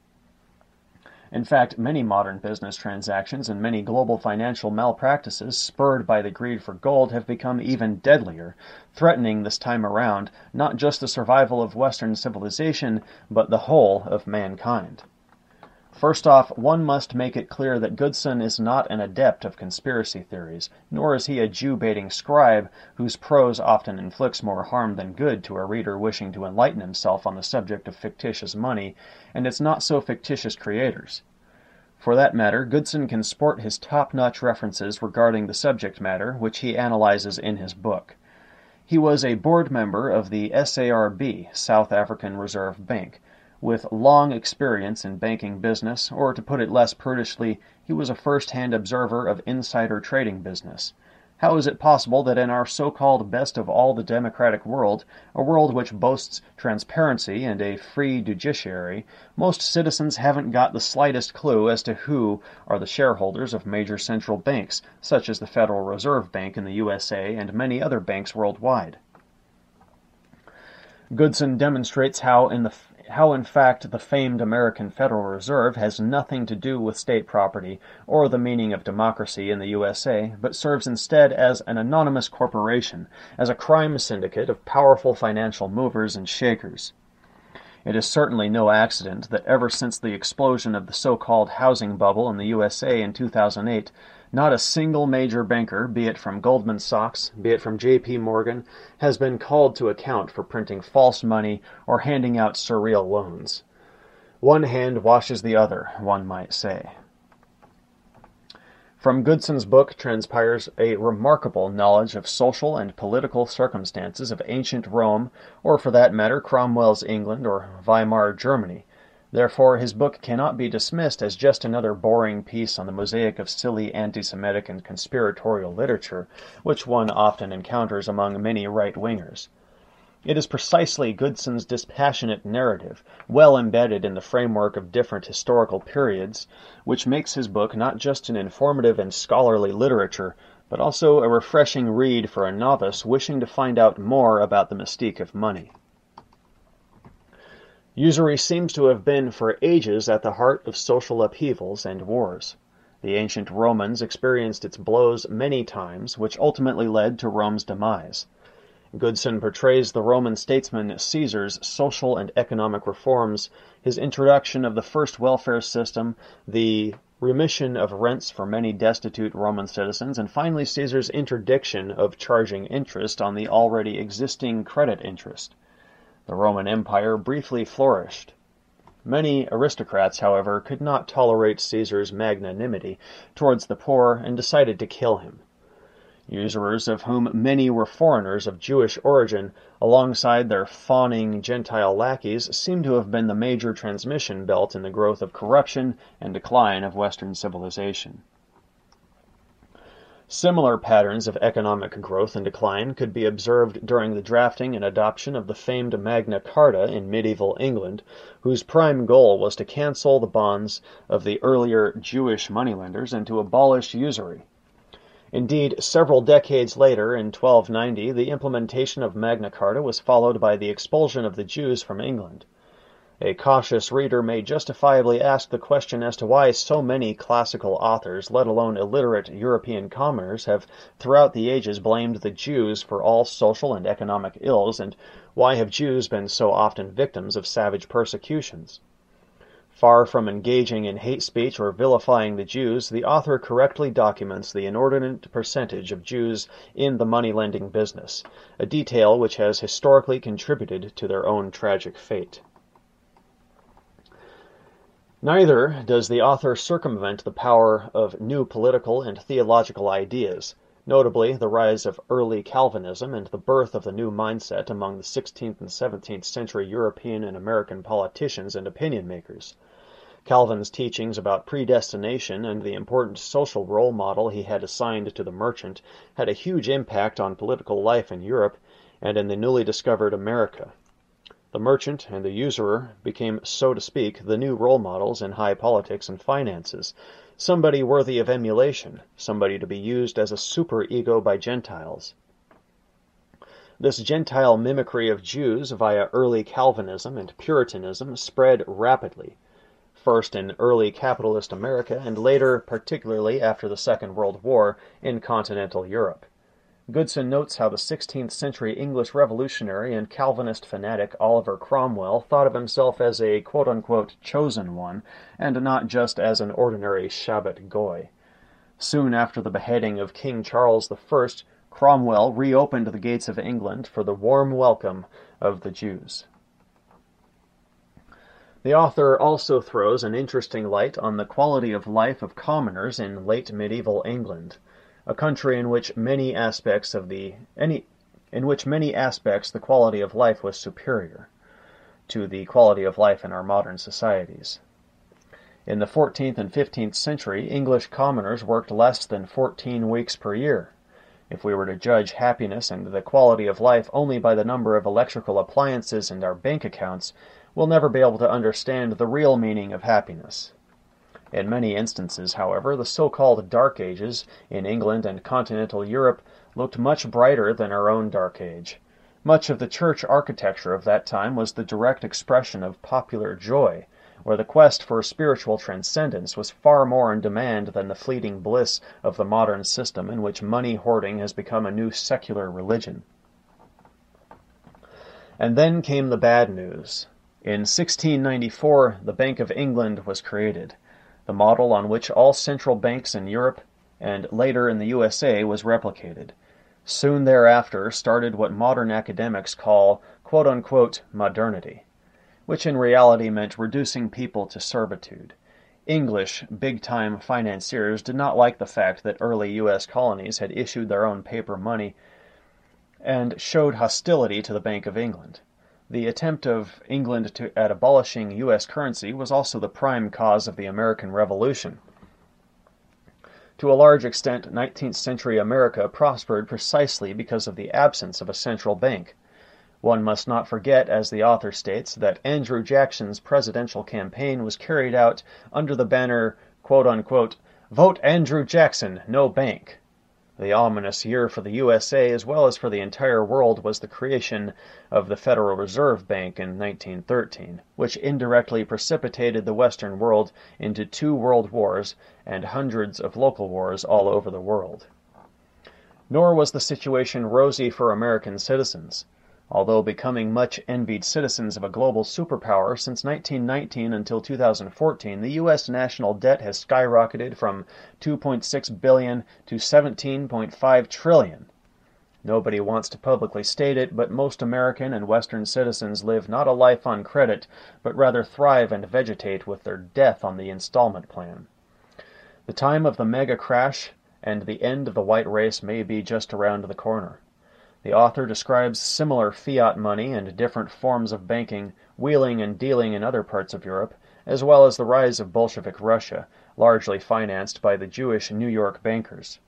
In fact, many modern business transactions and many global financial malpractices spurred by the greed for gold have become even deadlier, threatening this time around not just the survival of Western civilization, but the whole of mankind. First off, one must make it clear that Goodson is not an adept of conspiracy theories, nor is he a Jew-baiting scribe whose prose often inflicts more harm than good to a reader wishing to enlighten himself on the subject of fictitious money and its not-so-fictitious creators. For that matter, Goodson can sport his top-notch references regarding the subject matter, which he analyzes in his book. He was a board member of the SARB, South African Reserve Bank, with long experience in banking business, or to put it less prudishly, he was a first-hand observer of insider trading business. How is it possible that in our so-called best of all the democratic world, a world which boasts transparency and a free judiciary, most citizens haven't got the slightest clue as to who are the shareholders of major central banks, such as the Federal Reserve Bank in the USA and many other banks worldwide? Goodson demonstrates how, how in fact the famed American Federal Reserve has nothing to do with state property or the meaning of democracy in the USA, but serves instead as an anonymous corporation, as a crime syndicate of powerful financial movers and shakers. It is certainly no accident that ever since the explosion of the so-called housing bubble in the USA in 2008, not a single major banker, be it from Goldman Sachs, be it from J.P. Morgan, has been called to account for printing false money or handing out surreal loans. One hand washes the other, one might say. From Goodson's book transpires a remarkable knowledge of social and political circumstances of ancient Rome, or for that matter Cromwell's England or Weimar Germany. Therefore, his book cannot be dismissed as just another boring piece on the mosaic of silly anti-Semitic and conspiratorial literature, which one often encounters among many right-wingers. It is precisely Goodson's dispassionate narrative, well embedded in the framework of different historical periods, which makes his book not just an informative and scholarly literature, but also a refreshing read for a novice wishing to find out more about the mystique of money. Usury seems to have been for ages at the heart of social upheavals and wars. The ancient Romans experienced its blows many times, which ultimately led to Rome's demise. Goodson portrays the Roman statesman Caesar's social and economic reforms, his introduction of the first welfare system, the remission of rents for many destitute Roman citizens, and finally Caesar's interdiction of charging interest on the already existing credit interest. The Roman Empire briefly flourished. Many aristocrats, however, could not tolerate Caesar's magnanimity towards the poor and decided to kill him. Usurers, of whom many were foreigners of Jewish origin, alongside their fawning Gentile lackeys, seem to have been the major transmission belt in the growth of corruption and decline of Western civilization. Similar patterns of economic growth and decline could be observed during the drafting and adoption of the famed Magna Carta in medieval England, whose prime goal was to cancel the bonds of the earlier Jewish moneylenders and to abolish usury. Indeed, several decades later, in 1290, the implementation of Magna Carta was followed by the expulsion of the Jews from England. A cautious reader may justifiably ask the question as to why so many classical authors, let alone illiterate European commoners, have throughout the ages blamed the Jews for all social and economic ills, and why have Jews been so often victims of savage persecutions. Far from engaging in hate speech or vilifying the Jews, the author correctly documents the inordinate percentage of Jews in the money-lending business, a detail which has historically contributed to their own tragic fate. Neither does the author circumvent the power of new political and theological ideas, notably the rise of early Calvinism and the birth of the new mindset among the 16th and 17th century European and American politicians and opinion makers. Calvin's teachings about predestination and the important social role model he had assigned to the merchant had a huge impact on political life in Europe and in the newly discovered America. The merchant and the usurer became, so to speak, the new role models in high politics and finances, somebody worthy of emulation, somebody to be used as a superego by Gentiles. This Gentile mimicry of Jews via early Calvinism and Puritanism spread rapidly, first in early capitalist America and later, particularly after the Second World War, in continental Europe. Goodson notes how the 16th century English revolutionary and Calvinist fanatic Oliver Cromwell thought of himself as a quote-unquote chosen one, and not just as an ordinary Shabbat goy. Soon after the beheading of King Charles I, Cromwell reopened the gates of England for the warm welcome of the Jews. The author also throws an interesting light on the quality of life of commoners in late medieval England, a country in which many aspects the quality of life was superior to the quality of life in our modern societies. In the 14th and 15th century, English commoners worked less than 14 weeks per year. If we were to judge happiness and the quality of life only by the number of electrical appliances in our bank accounts, we'll never be able to understand the real meaning of happiness. In many instances, however, the so-called Dark Ages in England and continental Europe looked much brighter than our own Dark Age. Much of the church architecture of that time was the direct expression of popular joy, where the quest for spiritual transcendence was far more in demand than the fleeting bliss of the modern system in which money hoarding has become a new secular religion. And then came the bad news. In 1694, the Bank of England was created, the model on which all central banks in Europe and later in the USA was replicated. Soon thereafter started what modern academics call quote-unquote modernity, which in reality meant reducing people to servitude. English big-time financiers did not like the fact that early U.S. colonies had issued their own paper money and showed hostility to the Bank of England. The attempt of England at abolishing U.S. currency was also the prime cause of the American Revolution. To a large extent, 19th century America prospered precisely because of the absence of a central bank. One must not forget, as the author states, that Andrew Jackson's presidential campaign was carried out under the banner, quote-unquote, "Vote Andrew Jackson, no bank." The ominous year for the USA, as well as for the entire world, was the creation of the Federal Reserve Bank in 1913, which indirectly precipitated the Western world into 2 world wars and hundreds of local wars all over the world. Nor was the situation rosy for American citizens. Although becoming much envied citizens of a global superpower, since 1919 until 2014, the U.S. national debt has skyrocketed from $2.6 billion to $17.5 trillion. Nobody wants to publicly state it, but most American and Western citizens live not a life on credit, but rather thrive and vegetate with their death on the installment plan. The time of the mega crash and the end of the white race may be just around the corner. The author describes similar fiat money and different forms of banking, wheeling and dealing in other parts of Europe, as well as the rise of Bolshevik Russia, largely financed by the Jewish New York bankers.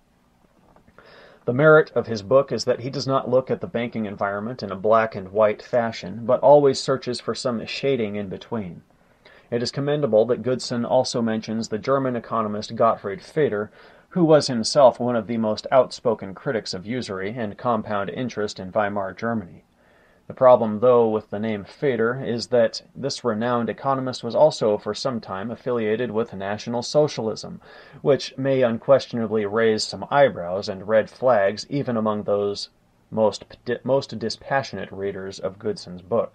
The merit of his book is that he does not look at the banking environment in a black and white fashion, but always searches for some shading in between. It is commendable that Goodson also mentions the German economist Gottfried Feder, who was himself one of the most outspoken critics of usury and compound interest in Weimar Germany. The problem, though, with the name Feder is that this renowned economist was also for some time affiliated with National Socialism, which may unquestionably raise some eyebrows and red flags even among those most dispassionate readers of Goodson's book.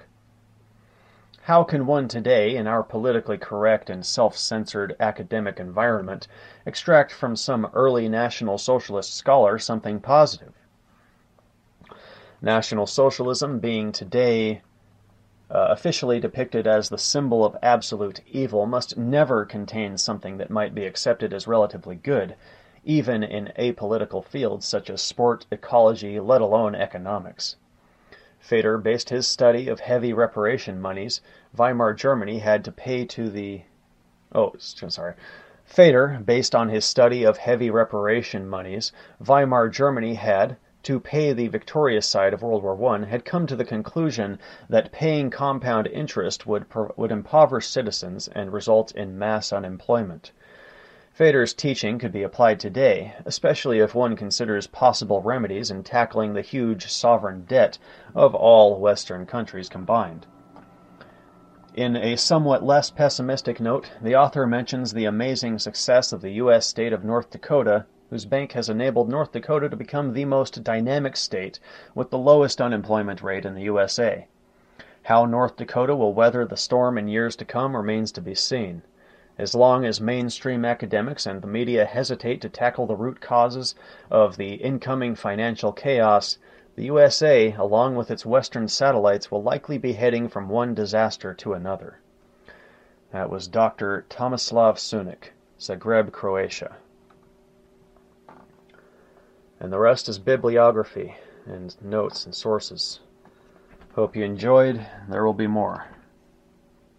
How can one today, in our politically correct and self-censored academic environment, extract from some early National Socialist scholar something positive? National Socialism, being today officially depicted as the symbol of absolute evil, must never contain something that might be accepted as relatively good, even in apolitical fields such as sport, ecology, let alone economics. Feder based his study of heavy reparation monies Weimar Germany had to pay to the... Feder, based on his study of heavy reparation monies Weimar Germany had to pay the victorious side of World War I, had come to the conclusion that paying compound interest would impoverish citizens and result in mass unemployment. Feder's teaching could be applied today, especially if one considers possible remedies in tackling the huge sovereign debt of all Western countries combined. In a somewhat less pessimistic note, the author mentions the amazing success of the U.S. state of North Dakota, whose bank has enabled North Dakota to become the most dynamic state with the lowest unemployment rate in the USA. How North Dakota will weather the storm in years to come remains to be seen. As long as mainstream academics and the media hesitate to tackle the root causes of the incoming financial chaos, the USA, along with its Western satellites, will likely be heading from one disaster to another. That was Dr. Tomislav Sunic, Zagreb, Croatia. And the rest is bibliography and notes and sources. Hope you enjoyed. There will be more.